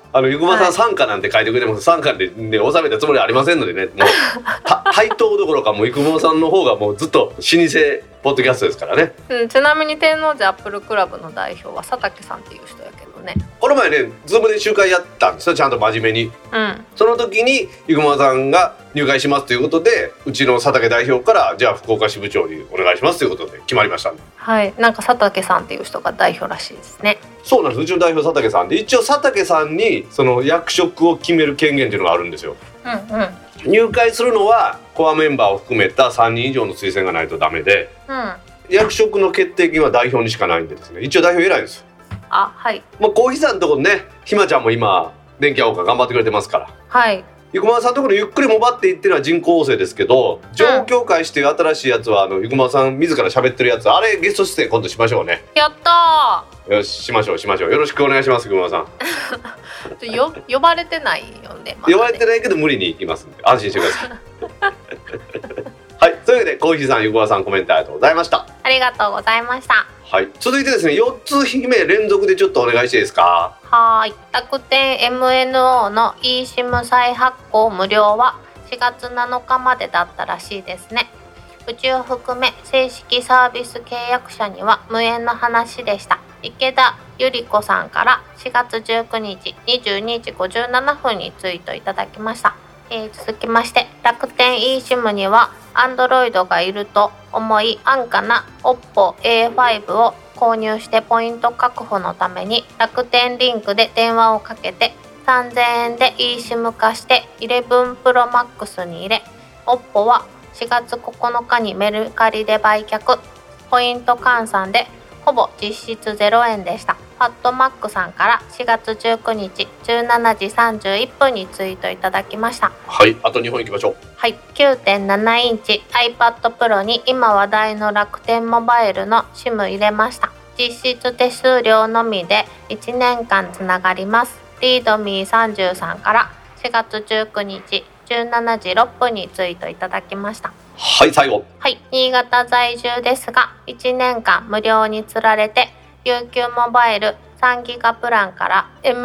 ゆくまさん参加なんて書いてくれても参加で、ね、収めたつもりはありませんのでね、もう対等どころかもうゆくまさんの方がもうずっと老舗ポッドキャストですからね、 ちなみに天王寺アップルクラブの代表は佐竹さんっていう人やけどね。 この前ねズームで集会やったんですよ、ちゃんと真面目に。その時にゆくまさんが入会しますということで、うちの佐竹代表からじゃあ福岡支部長にお願いしますということで決まりました。 はい、なんか佐竹さんっていう人が代表らしいですね。 そうなんです、うちの代表佐竹さんで、一応佐竹さんにその役職を決める権限っていうのがあるんですよ。入会するのはコアメンバーを含めた3人以上の推薦がないとダメで、役職の決定権は代表にしかないんでですね、一応代表偉いです。 はい。 もうコーヒーさんのところね、ひまちゃんも今電気屋岡頑張ってくれてますから。 はい。 ゆくまさんのところゆっくりもばっていってるのは人工音声ですけど、状況会していう新しいやつはゆくまさん自ら喋ってるやつ、あれゲスト出演今度しましょうね。 やったー。よし、しましょうよろしくお願いします、ゆくまさん。 呼ばれてないよね、 呼ばれてないけど無理に行きますんで安心してください。はい、というわけでコーヒーさん、ゆくまさんコメントありがとうございました。 ありがとうございました。 はい、続いてですね、4つ姫連続でちょっとお願いしていいですか。 はい。楽天 MNO の eSIM 再発行無料は4月7日までだったらしいですね。うちを含め正式サービス契約者には無縁の話でした。池田ゆり子さんから4月19日22時57分にツイートいただきました。続きまして、楽天 eSIM には Android がいると思い安価な Oppo A5 を購入してポイント確保のために楽天リンクで電話をかけて3000円で eSIM 化して11 Pro Max に入れ、 Oppo は4月9日にメルカリで売却、ポイント換算でほぼ実質0円でした。ファットマックさんから4月19日17時31分にツイートいただきました。 はい、あと2本いきましょう。 はい、9.7 インチ iPad Pro に今話題の楽天モバイルの SIM 入れました。実質手数料のみで1年間つながります。リードミー33から4月19日17時6分にツイートいただきました。 はい、最後。 はい、新潟在住ですが1年間無料につられて UQ モバイル3ギガプランから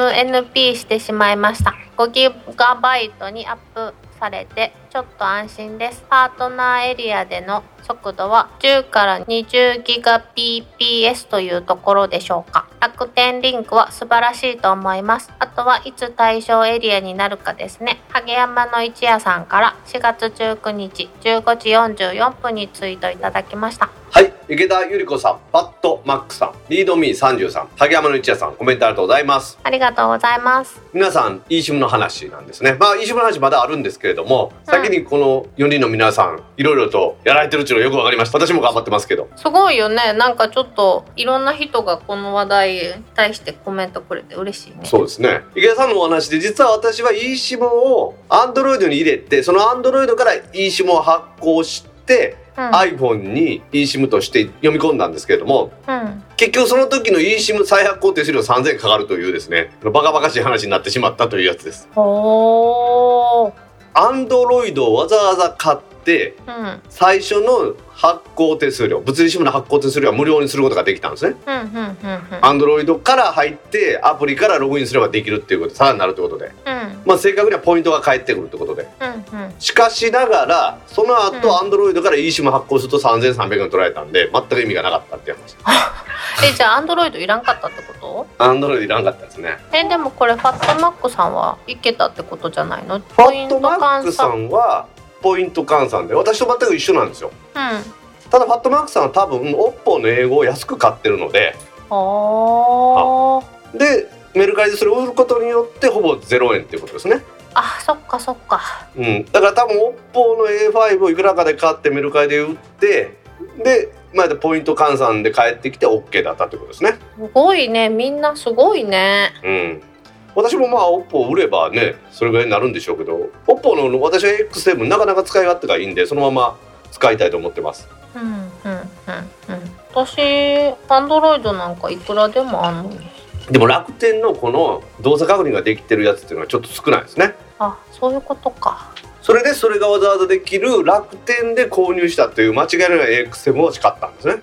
MNP してしまいました。5ギガバイトにアップされてちょっと安心です。パートナーエリアでの速度は10から20ギガ bps というところでしょうか。楽天リンクは素晴らしいと思います。あとはいつ対象エリアになるかですね。影山の一夜さんから4月19日15時44分にツイートいただきました。 はい、池田ゆり子さん、パッドマックさん、リードミー33、影山の一夜さん、コメントありがとうございます。 ありがとうございます。 皆さん eSIM の話なんですね。eSIM の話まだあるんですけれども、先にこの4人の皆さんいろいろとやられてるっていうのよくわかりました。私も頑張ってますけど、 すごいよね。なんかちょっといろんな人がこの話題に対してコメントくれて嬉しいね。 そうですね。池田さんのお話で、実は私は eSIM を Android に入れて、その Android から eSIM を発行して、iPhone に eSIM として読み込んだんですけれども、結局その時の eSIM 再発行手数料3000円かかるというですね、バカバカしい話になってしまったというやつです。Android をわざわざ買って、最初の発行手数料、物理SIMの発行手数料は無料にすることができたんですね。Android から入ってアプリからログインすればできるっていうこと、さらになるということで、正確にはポイントが返ってくるということで、しかしながらその後、Android から eSIM 発行すると3300円取られたんで全く意味がなかったっていう話。 じゃあ Android いらんかったってこと？ Android いらんかったですね。 でもこれファットマックさんはいけたってことじゃないの？ ファットマックさんはポイント換算で私と全く一緒なんですよ。ただファットマックさんは多分 Oppo の英語を安く買ってるので、でメルカリでそれを売ることによってほぼ0円っていうことですね。 そっかそっか。 だから多分 Oppo の A5 をいくらかで買ってメルカリで売って、でポイント換算で返ってきて OK だったってことですね。 すごいね、みんなすごいね。 私もOppo 売ればねそれぐらいになるんでしょうけど、Oppo の私は X7 なかなか使い勝手がいいんで、そのまま使いたいと思ってます。 私 Android なんかいくらでもあるのに。 でも楽天のこの動作確認ができてるやつっていうのはちょっと少ないですね。 そういうことか。それがわざわざできる楽天で購入したという間違いのない AX7 を買ったんですね。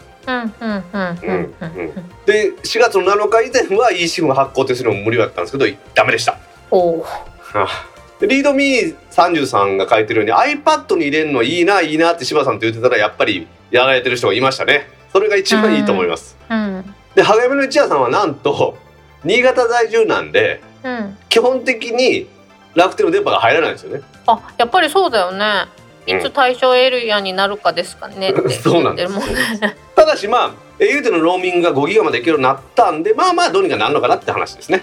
で4月の7日以前は eSIM 発行手数料も無料だったんですけどダメでした。 おでリードミー33が書いてるように iPad に入れるのいいないいなって柴さんと言ってたらやっぱりやられてる人がいましたね。それが一番いいと思います。でハゲメの一夜さんはなんと新潟在住なんで、基本的に楽天の電波が入らないんですよね。 あ、やっぱりそうだよね。いつ対象エリアになるかですかねってそうなんですただしau でのローミングが5ギガまでいけるようになったんでどうにかなるのかなって話ですね。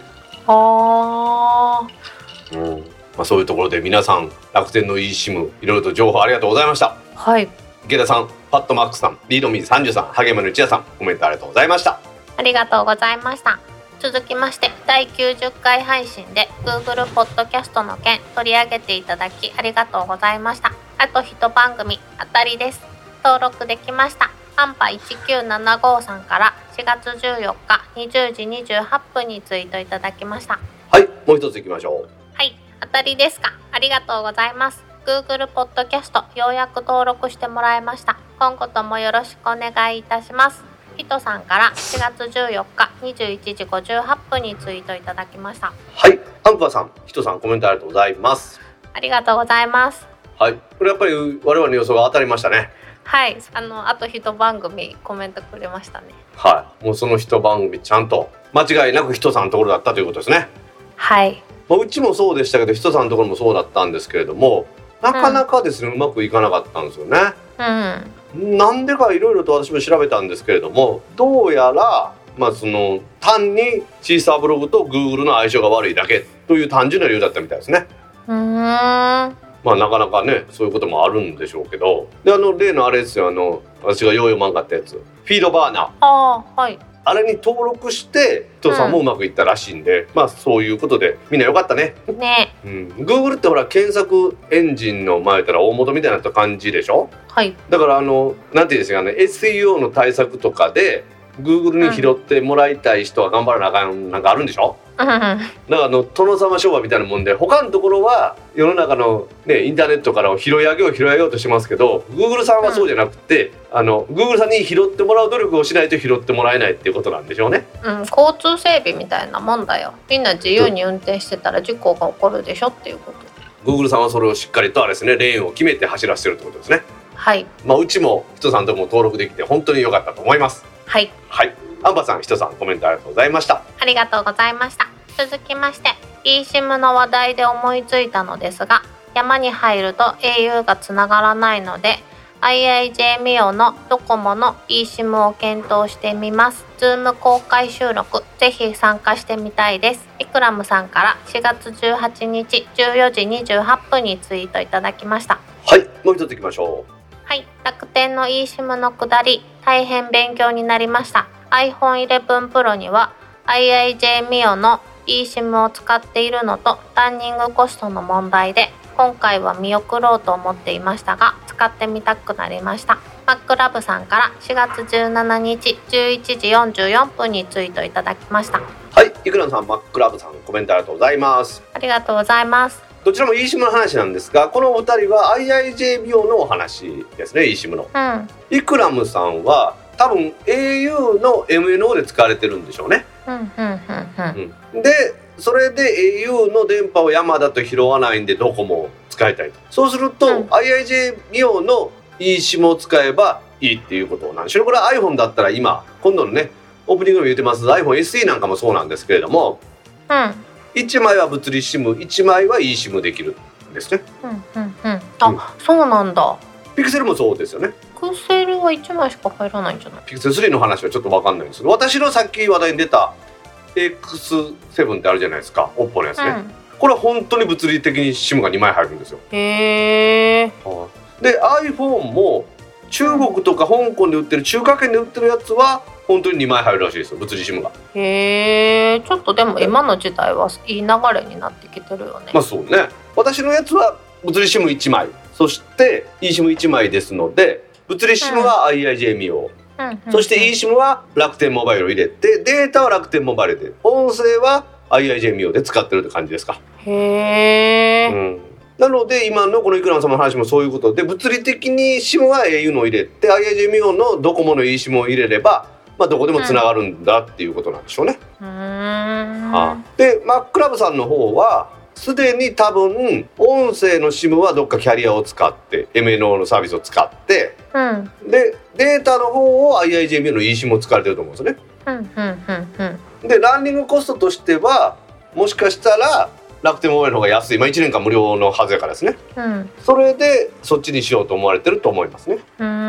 そういうところで皆さん楽天の eSIM いろいろと情報ありがとうございました。 はい、 池田さん、パッドマックさん、リードミー33、ハゲメの一夜さん、コメントありがとうございました。 ありがとうございました。続きまして第90回配信で Google ポッドキャストの件取り上げていただきありがとうございました。あと一番組当たりです。登録できました。アンパ1975さんから4月14日20時28分にツイートいただきました。 はい、もう一ついきましょう。 はい、当たりですか。ありがとうございます。 Google ポッドキャストようやく登録してもらいました。今後ともよろしくお願いいたします。ヒトさんから4月14日21時58分にツイートいただきました。 はい、アンパーさん、ヒトさん、コメントありがとうございます。 ありがとうございます。 はい、これやっぱり我々の予想が当たりましたね。 はい、あと一番組コメントくれましたね。 はい、もうその一番組ちゃんと間違いなくヒトさんのところだったということですね。 はい、 うちもそうでしたけどヒトさんのところもそうだったんですけれども、なかなかですね、うまくいかなかったんですよね。なんでかいろいろと私も調べたんですけれども、どうやらその単にシーサーブログと Google の相性が悪いだけという単純な理由だったみたいですね。なかなかねそういうこともあるんでしょうけど、で例のあれですよ、私がよう読まんかったやつフィードバーナー、あれに登録してヒトさんもうまくいったらしいんで、そういうことでみんなよかったね。Google ってほら検索エンジンの前から大元みたいな感じでしょ。はい、だからなんていうんですかね、 SEO の対策とかで Google に拾ってもらいたい人は頑張らなあかんなんかあるんでしょ。だから殿様商売みたいなもんで、他のところは世の中の、インターネットから拾い上げようとしますけど Google さんはそうじゃなくて、Google さんに拾ってもらう努力をしないと拾ってもらえないっていうことなんでしょうね。 交通整備みたいなもんだよ。みんな自由に運転してたら事故が起こるでしょっていうこと。 Google さんはそれをしっかりとあれですね、レーンを決めて走らせてるってことですね。 はい、 うちもヒトさんとも登録できて本当に良かったと思います。はい、アンバさん、ヒトさん、コメントありがとうございました。 ありがとうございました。続きまして eSIM の話題で思いついたのですが、山に入ると au がつながらないので IIJ ミオのドコモの eSIM を検討してみます。 Zoom 公開収録ぜひ参加してみたいです。イクラムさんから4月18日14時28分にツイートいただきました。 はい、もう一ついきましょう。 はい、楽天の eSIM の下り大変勉強になりました。 iPhone 11 Pro には IIJ ミオのeSIM を使っているのとランニングコストの問題で今回は見送ろうと思っていましたが使ってみたくなりました。マックラブさんから4月17日11時44分にツイートいただきました。 はい、イクランさん、マックラブさん、コメントありがとうございます。 ありがとうございます。 どちらも eSIM の話なんですが、このお二人は IIJ ミオのお話ですね。 eSIM の、イクラムさんは多分 au の MNO で使われてるんでしょうね。でそれで au の電波を山だと拾わないんでドコモを使いたいと。そうすると、IIJ ミオの eSIM を使えばいいっていうことなんでしょう。これは iPhone だったら今度のねオープニングでも言ってます iPhone SE なんかもそうなんですけれども、1枚は物理 SIM、 1枚は eSIM できるんですね。 そうなんだ。 ピクセルもそうですよね。 ピクセルは1枚しか入らないんじゃない。 ピクセル3の話はちょっと分かんないんですけど、私のさっき話題に出た X7 ってあるじゃないですか、Oppo のやつね、これは本当に物理的に SIM が2枚入るんですよ。へえ。で iPhone も中国とか香港で売ってる中華圏で売ってるやつは本当に2枚入るらしいですよ、物理 SIM が。 へえ。ちょっとでも今の時代はいい流れになってきてるよね。 そうね。私のやつは物理 SIM1 枚、そして eSIM1 枚ですので、物理 SIM は IIJ ミオ、そして eSIM は楽天モバイルを入れて、データは楽天モバイルで、音声は IIJ ミオで使ってるって感じですか。へえ。なので今のこのイクラン様の話もそういうことで、物理的に SIM は au のを入れて IIJ ミオのドコモの eSIM を入れれば、どこでもつながるんだっていうことなんでしょうね。でマックラブさんの方はすでに多分音声の SIM はどっかキャリアを使って MNO のサービスを使って、でデータの方を IIJB の eSIM を使われてると思うんですよね。でランニングコストとしてはもしかしたら楽天モバイルの方が安い、1年間無料のはずやからですね、それでそっちにしようと思われてると思いますね。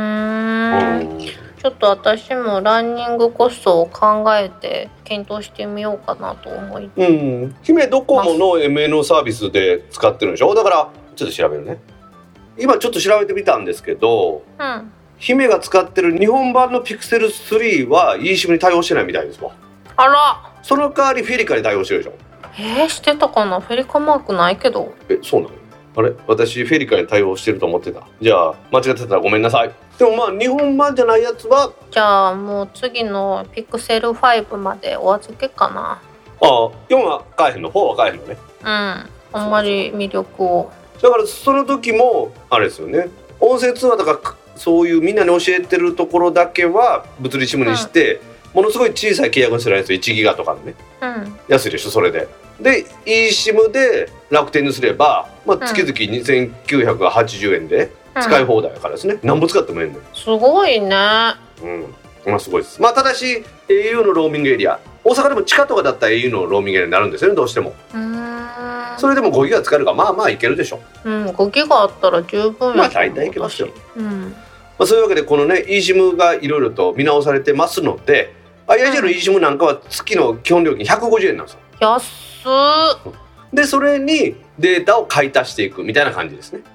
ちょっと私もランニングコストを考えて検討してみようかなと思い姫ドコモの MNO サービスで使ってるんでしょ。だからちょっと調べるね。今ちょっと調べてみたんですけど、姫が使ってる日本版の Pixel 3は eSIM に対応してないみたいですわ。 あら、 その代わりフェリカに対応してるでしょ。 してたかな。フェリカマークないけど。 そうなの？あれ、私フェリカに対応してると思ってた。じゃあ間違ってたらごめんなさい。でも日本版じゃないやつは、 じゃあもう次のピクセル5までお預けかな。 4は買えへんの、4は買えへんのね。 あんまり魅力を。 だからその時もあれですよね、音声通話とかそういうみんなに教えてるところだけは物理 SIM にして、ものすごい小さい契約にするんですよ。1ギガとかのね、安いでしょ。それでeSIM で楽天にすれば、月々2980円で使い放題だからですね。何本使ってもいいんだよ。 すごいね。 すごいです。ただし au のローミングエリア、大阪でも地下とかだったら au のローミングエリアになるんですよね、どうしても。それでも5ギガ使えるからいけるでしょ。 5ギガあったら十分や。 大体いけますよ。そういうわけでこのね eSIM がいろいろと見直されてますので、IIJ の eSIM なんかは月の基本料金150円なんですよ。 安っ。 でそれにデータを買い足していくみたいな感じですね。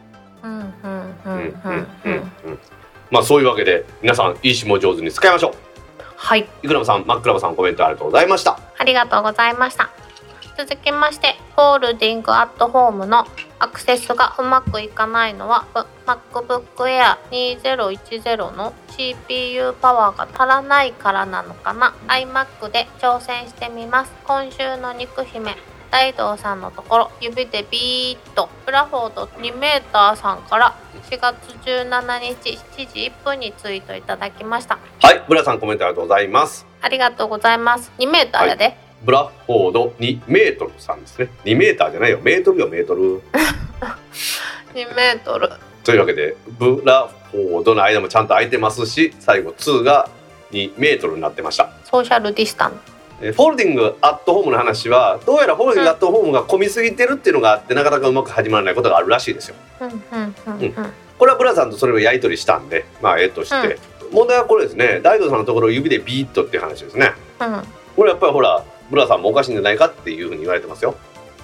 そういうわけで皆さん eSIM を上手に使いましょう。はい。イクラムさん、マックラブさん、コメントありがとうございました。 ありがとうございました。続きまして、ホールディングアットホームのアクセスがうまくいかないのは MacBook Air 2010の CPU パワーが足らないからなのかな。 iMac で挑戦してみます。今週の肉姫大道さんのところ、指でビーッとブラフォード 2m さんから4月17日7時1分にツイートいただきました。 はい、ブラさんコメントありがとうございます。 ありがとうございます。2mやで、 ブラフォード2メートルさんですね。2メーターじゃないよ、メートルよ、メートル 2メートルというわけで、ブラフォードの間もちゃんと空いてますし、最後2が2メートルになってました。 ソーシャルディスタンス。 フォールディングアットホームの話はどうやらフォールディングアットホームが混みすぎてるっていうのがあって、なかなかうまく始まらないことがあるらしいですよ。これはブラさんとそれをやり取りしたんで、として、問題はこれですね。大道さんのところを指でビーッとっていう話ですね。これやっぱりほら、ブラさんもおかしいんじゃないかっていうふうに言われてますよ。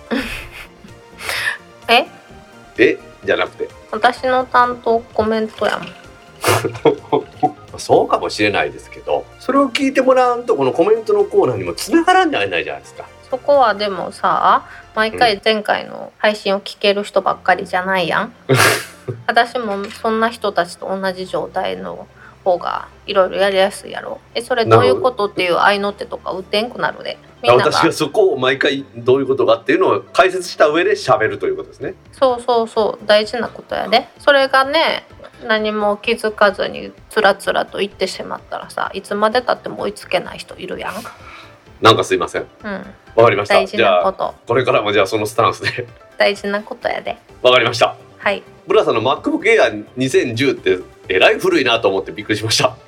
じゃなくて私の担当コメントやもんそうかもしれないですけど、それを聞いてもらうとこのコメントのコーナーにも繋がらんじゃないじゃないですか。 そこはでもさ、毎回前回の配信を聞ける人ばっかりじゃないやん私もそんな人たちと同じ状態の方がいろいろやりやすいやろ。それどういうことっていう合いの手とか打てんくなるで。 私がそこを毎回どういうことかっていうのを解説した上で喋るということですね。 そう大事なことやで。それがね、何も気づかずにつらつらと言ってしまったらさ、いつまでたっても追いつけない人いるやん。 なんかすいません。わかりました。 大事なこと。じゃあこれからもじゃあそのスタンスで大事なことやで。 わかりました。 はい。 ブラさんの MacBook Air 2010ってえらい古いなと思ってびっくりしました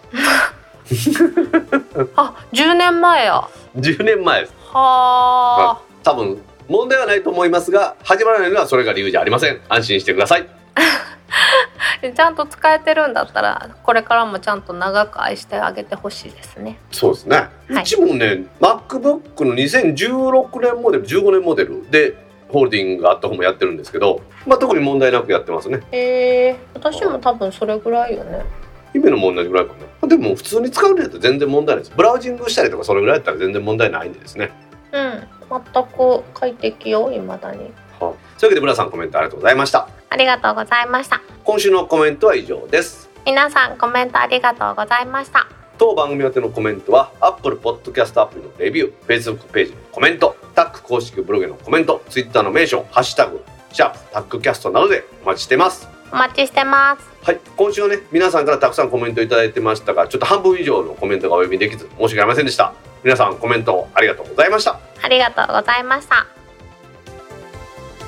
10年前や。 10年前です。 はあ、 多分問題はないと思いますが、始まらないのはそれが理由じゃありません。安心してくださいちゃんと使えてるんだったら、これからもちゃんと長く愛してあげてほしいですね。 そうですね、うちもね MacBook の2016年モデル15年モデルでホールディングアットホームやってるんですけど、特に問題なくやってますね。 私も多分それぐらいよね。 姫のも同じぐらいかな。でも普通に使うのやったら全然問題ないです。ブラウジングしたりとかそれぐらいだったら全然問題ないんでですね。 全く快適よ、未だに。 というわけでブラさんコメントありがとうございました。 ありがとうございました。 今週のコメントは以上です。 皆さんコメントありがとうございました。 当番組宛てのコメントは Apple Podcast アプリのレビュー、 Facebook ページのコメント、タック公式ブログへのコメント、 Twitter のメンション、ハッシュタグ#タックキャストなどでお待ちしてます。 お待ちしてます。 はい、今週はね皆さんからたくさんコメントいただいてましたが、ちょっと半分以上のコメントがお読みできず申し訳ありませんでした。皆さんコメントありがとうございました。 ありがとうございました。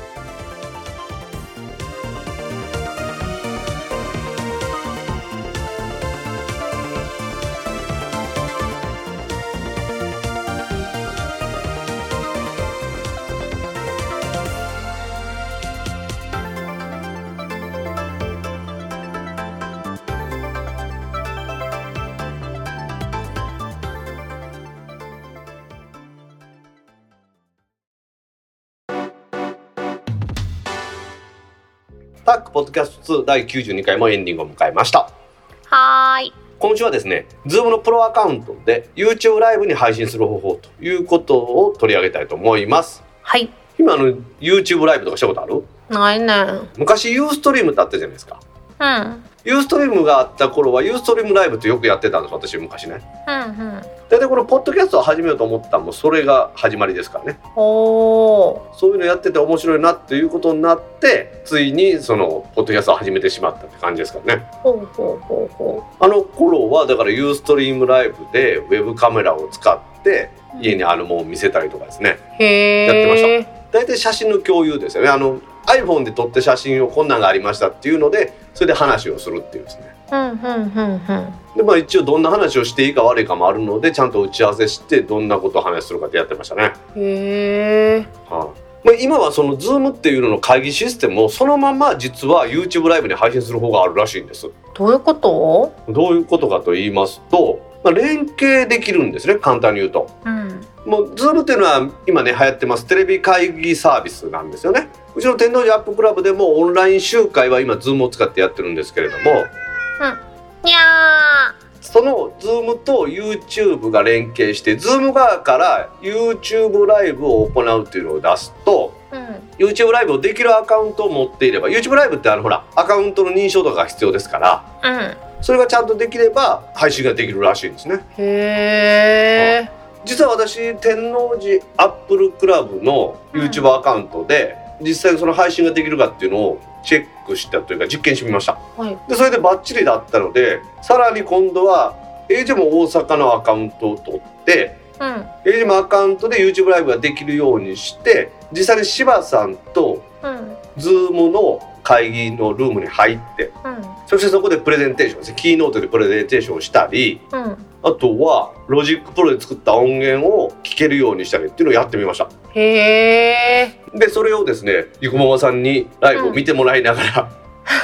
タックポッドキャスト2第92回もエンディングを迎えました。 はーい。 今週はですね、Zoom のプロアカウントで YouTube ライブに配信する方法ということを取り上げたいと思います。 はい。 今YouTube ライブとかしたことある？ ないね。 昔 Ustream ってあったじゃないですか。 うん。 Ustream があった頃は Ustream ライブってよくやってたんです、私昔ね。 うんうん。 大体このポッドキャストを始めようと思ったのもそれが始まりですからね。 おー。 そういうのやってて面白いなっていうことになって、ついにそのポッドキャストを始めてしまったって感じですからね。 ほうほうほうほあの頃はだから Ustream ライブでウェブカメラを使って家にあるものを見せたりとかですね、 へー。 やってました。大体写真の共有ですよね。iPhone で撮って写真をこんなんがありましたっていうので、それで話をするっていうですね。で一応どんな話をしていいか悪いかもあるので、ちゃんと打ち合わせしてどんなことを話するかってやってましたね。 へー。今はその Zoom っていうのの会議システムをそのまま実は YouTube ライブに配信する方があるらしいんです。 どういうこと？ どういうことかと言いますと、連携できるんですね、簡単に言うと。もう Zoom っていうのは今ね流行ってますテレビ会議サービスなんですよね。うちの天王寺アップクラブでもオンライン集会は今 Zoom を使ってやってるんですけれども、 にゃー。 その Zoom と YouTube が連携して Zoom 側から YouTube ライブを行うっていうのを出すと、YouTube ライブをできるアカウントを持っていれば、 YouTube ライブってほらアカウントの認証とかが必要ですから、それがちゃんとできれば配信ができるらしいんですね。 へー。 実は私天王寺アップルクラブの YouTube アカウントで実際その配信ができるかっていうのをチェックしたというか実験してみました。でそれでバッチリだったので、さらに今度はAJも大阪のアカウントを取って、AJもアカウントで YouTube ライブができるようにして、実際に柴さんと Zoom の会議のルームに入って、そしてそこでプレゼンテーションですね、キーノートでプレゼンテーションをしたり、あとはロジックプロで作った音源を聞けるようにしたりっていうのをやってみました。 へー。 でそれをですねゆくももさんにライブを見てもらいながら、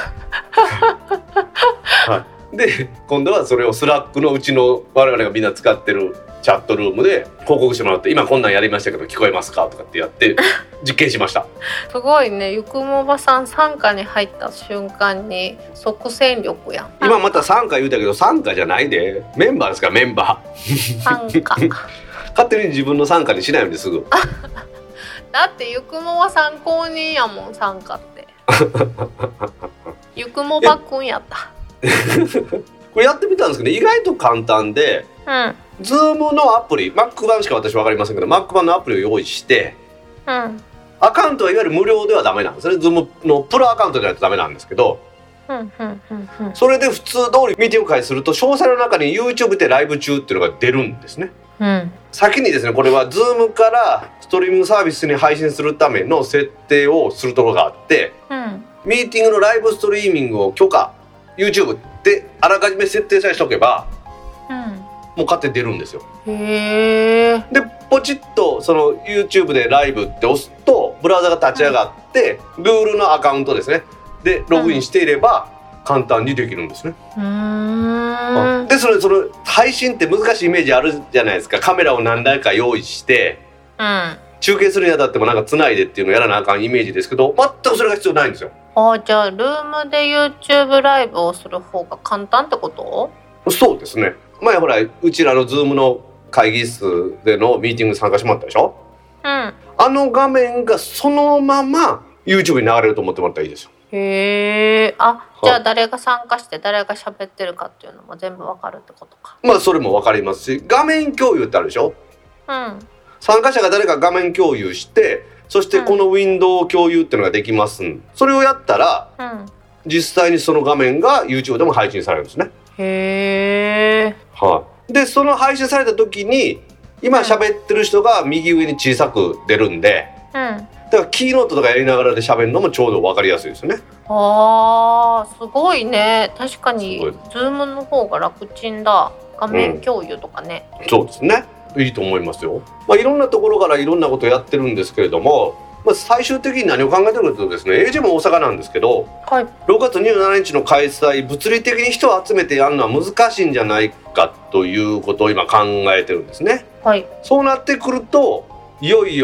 で今度はそれをスラックのうちの我々がみんな使ってるチャットルームで報告してもらって、今こんなんやりましたけど聞こえますかとかってやって実験しました。 すごいね。ゆくもばさん傘下に入った瞬間に即戦力やん。 今また傘下言うたけど傘下じゃないで、メンバーですから、メンバー。 傘下勝手に自分の傘下にしないようにすぐ。 だってゆくもばさん公認やもん、傘下ってゆくもばくんやったこれやってみたんですけど、意外と簡単で、Zoom のアプリ Mac 版しか私分かりませんけど Mac 版のアプリを用意して、アカウントはいわゆる無料ではダメなんですね。 Zoom のプロアカウントじゃないとダメなんですけど、それで普通通りミーティング会すると詳細の中に YouTube でライブ中っていうのが出るんですね。先にですねこれは Zoom からストリーミングサービスに配信するための設定をするところがあって、ミーティングのライブストリーミングを許可 YouTube であらかじめ設定さえしておけば、もう勝手に出るんですよ。 へー。 でポチッとその YouTube でライブって押すとブラウザが立ち上がって、Google のアカウントですねでログインしていれば簡単にできるんですね。でその配信って難しいイメージあるじゃないですか。カメラを何台か用意して、中継するにあたってもなんかつないでっていうのをやらなあかんイメージですけど、全くそれが必要ないんですよ。 じゃあルームで YouTube ライブをする方が簡単ってこと？ そうですね。前ほらうちらの Zoom の会議室でのミーティングに参加してもらったでしょ。あの画面がそのまま YouTube に流れると思ってもらったらいいですよ。 へー。じゃあ誰が参加して誰が喋ってるかっていうのも全部わかるってことか。 それもわかりますし、画面共有ってあるでしょ。参加者が誰か画面共有して、そしてこのウィンドウ共有っていうのができます。それをやったら、実際にその画面が YouTube でも配信されるんですね。 へー。 でその配信された時に今喋ってる人が右上に小さく出るんで、だからキーノートとかやりながらで喋るのもちょうど分かりやすいですよね。 すごいね。確かに Zoom の方が楽ちんだ。画面共有とかね。 そうですね。いいと思いますよ。いろんなところからいろんなことをやってるんですけれども、最終的に何を考えてるかというとですね、AJ も大阪なんですけど、6月27日の開催、物理的に人を集めてやるのは難しいんじゃないかということを今考えてるんですね。そうなってくるといよいよ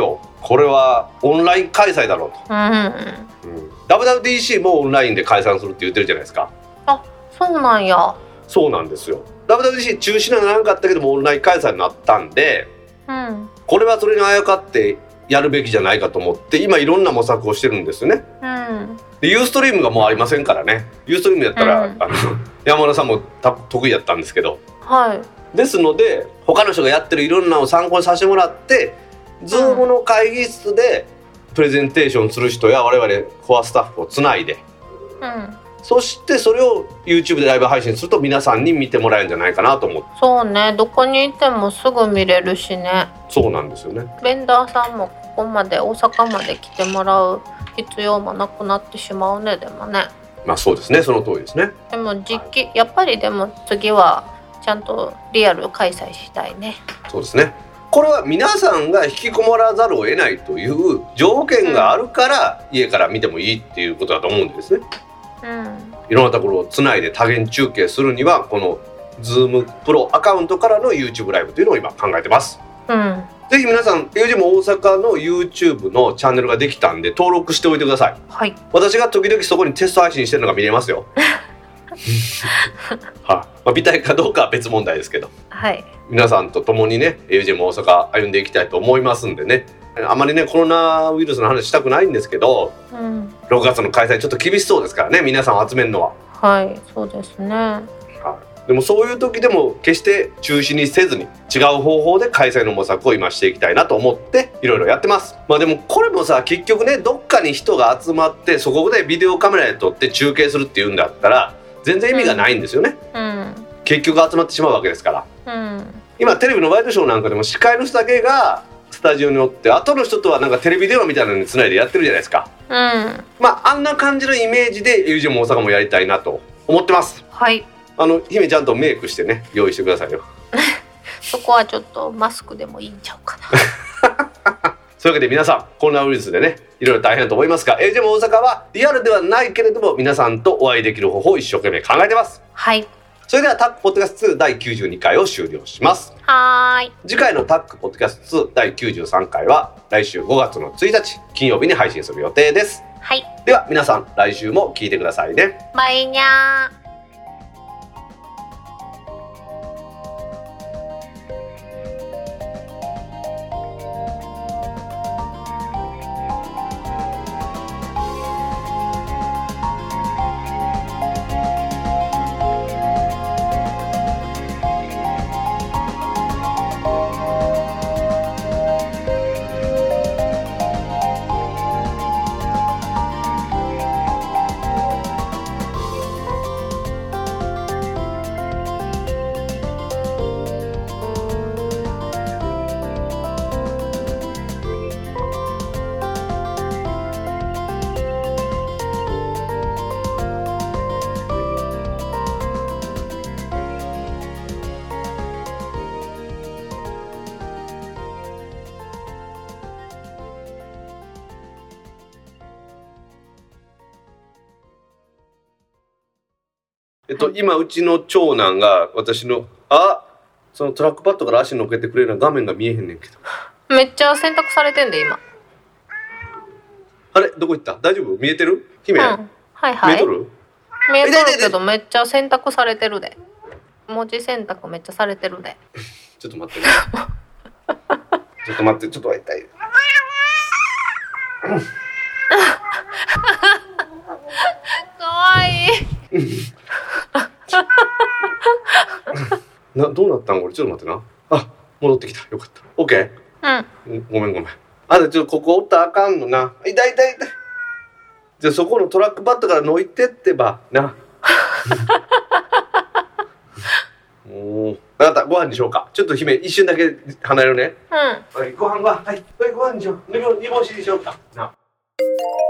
これはオンライン開催だろうと、WWDC もオンラインで開催するって言ってるじゃないですか。 あ、そうなんや。 そうなんですよ。 WWDC 中止にはならなかったけどもオンライン開催になったんで、これはそれにあやかってやるべきじゃないかと思って今いろんな模索をしてるんですよね。でユーストリームがもうありませんからね。ユーストリームやったら、山田さんも得意やったんですけど、ですので他の人がやってるいろんなのを参考にさせてもらって、Zoom の会議室でプレゼンテーションする人や我々コアスタッフをつないで、そしてそれを YouTube でライブ配信すると皆さんに見てもらえるんじゃないかなと思って。 そうね、どこにいてもすぐ見れるしね。 そうなんですよね。 ベンダーさんもここまで大阪まで来てもらう必要もなくなってしまうね。でもね、 まあそうですね、その通りですね。 でもやっぱりでも次はちゃんとリアル開催したいね。 そうですね。これは皆さんが引きこもらざるを得ないという条件があるから、家から見てもいいっていうことだと思うんですね。いろんなところをつないで多元中継するにはこの Zoom プロアカウントからの YouTube ライブというのを今考えてます。ぜひ皆さん AOG も大阪の YouTube のチャンネルができたんで登録しておいてください。私が時々そこにテスト配信してるのが見れますよ。見たいかどうかは別問題ですけど、皆さんと共にね AOG も大阪歩んでいきたいと思いますんでね。あまりねコロナウイルスの話したくないんですけど、6月の開催ちょっと厳しそうですからね、皆さんを集めるのは。そうですね。でもそういう時でも決して中止にせずに違う方法で開催の模索を今していきたいなと思っていろいろやってます。でもこれもさ、結局ねどっかに人が集まってそこでビデオカメラで撮って中継するっていうんだったら全然意味がないんですよね。結局集まってしまうわけですから、今テレビのワイドショーなんかでも司会の人だけがスタジオにおって後の人とはなんかテレビ電話みたいなのにつないでやってるじゃないですか。あんな感じのイメージで AOG も大阪もやりたいなと思ってます。姫ちゃんとメイクしてね用意してくださいよ。 そこはちょっとマスクでもいいんちゃうかな。 そういうわけで皆さんコロナウイルスでねいろいろ大変だと思いますが AOG も大阪はリアルではないけれども皆さんとお会いできる方法を一生懸命考えてます。それではタックポッドキャスト2第92回を終了します。次回のタックポッドキャスト2第93回は来週5月の1日金曜日に配信する予定です。では皆さん来週も聞いてくださいね。 バイニャー。 今うちの長男が私のそのトラックパッドから足乗っけてくれるような画面が見えへんねんけど。 めっちゃ選択されてんで今。 あれどこ行った？大丈夫？見えてる？姫、見えとる？ 見えとるけどめっちゃ選択されてるで。文字選択めっちゃされてるで。 ちょっと待ってね。ちょっと待って、ちょっと会いたい。 かわいい。 どうなったんこれ。ちょっと待ってな。戻ってきた。よかった。OK？ごめん。ちょっとここおったらあかんのな。痛い。じゃあそこのトラックパッドからのいてってばな。もう分かった。ご飯にしようか。ちょっと姫一瞬だけ離れるね。ご飯。はい。ご飯にしよう。煮干しにしようかな。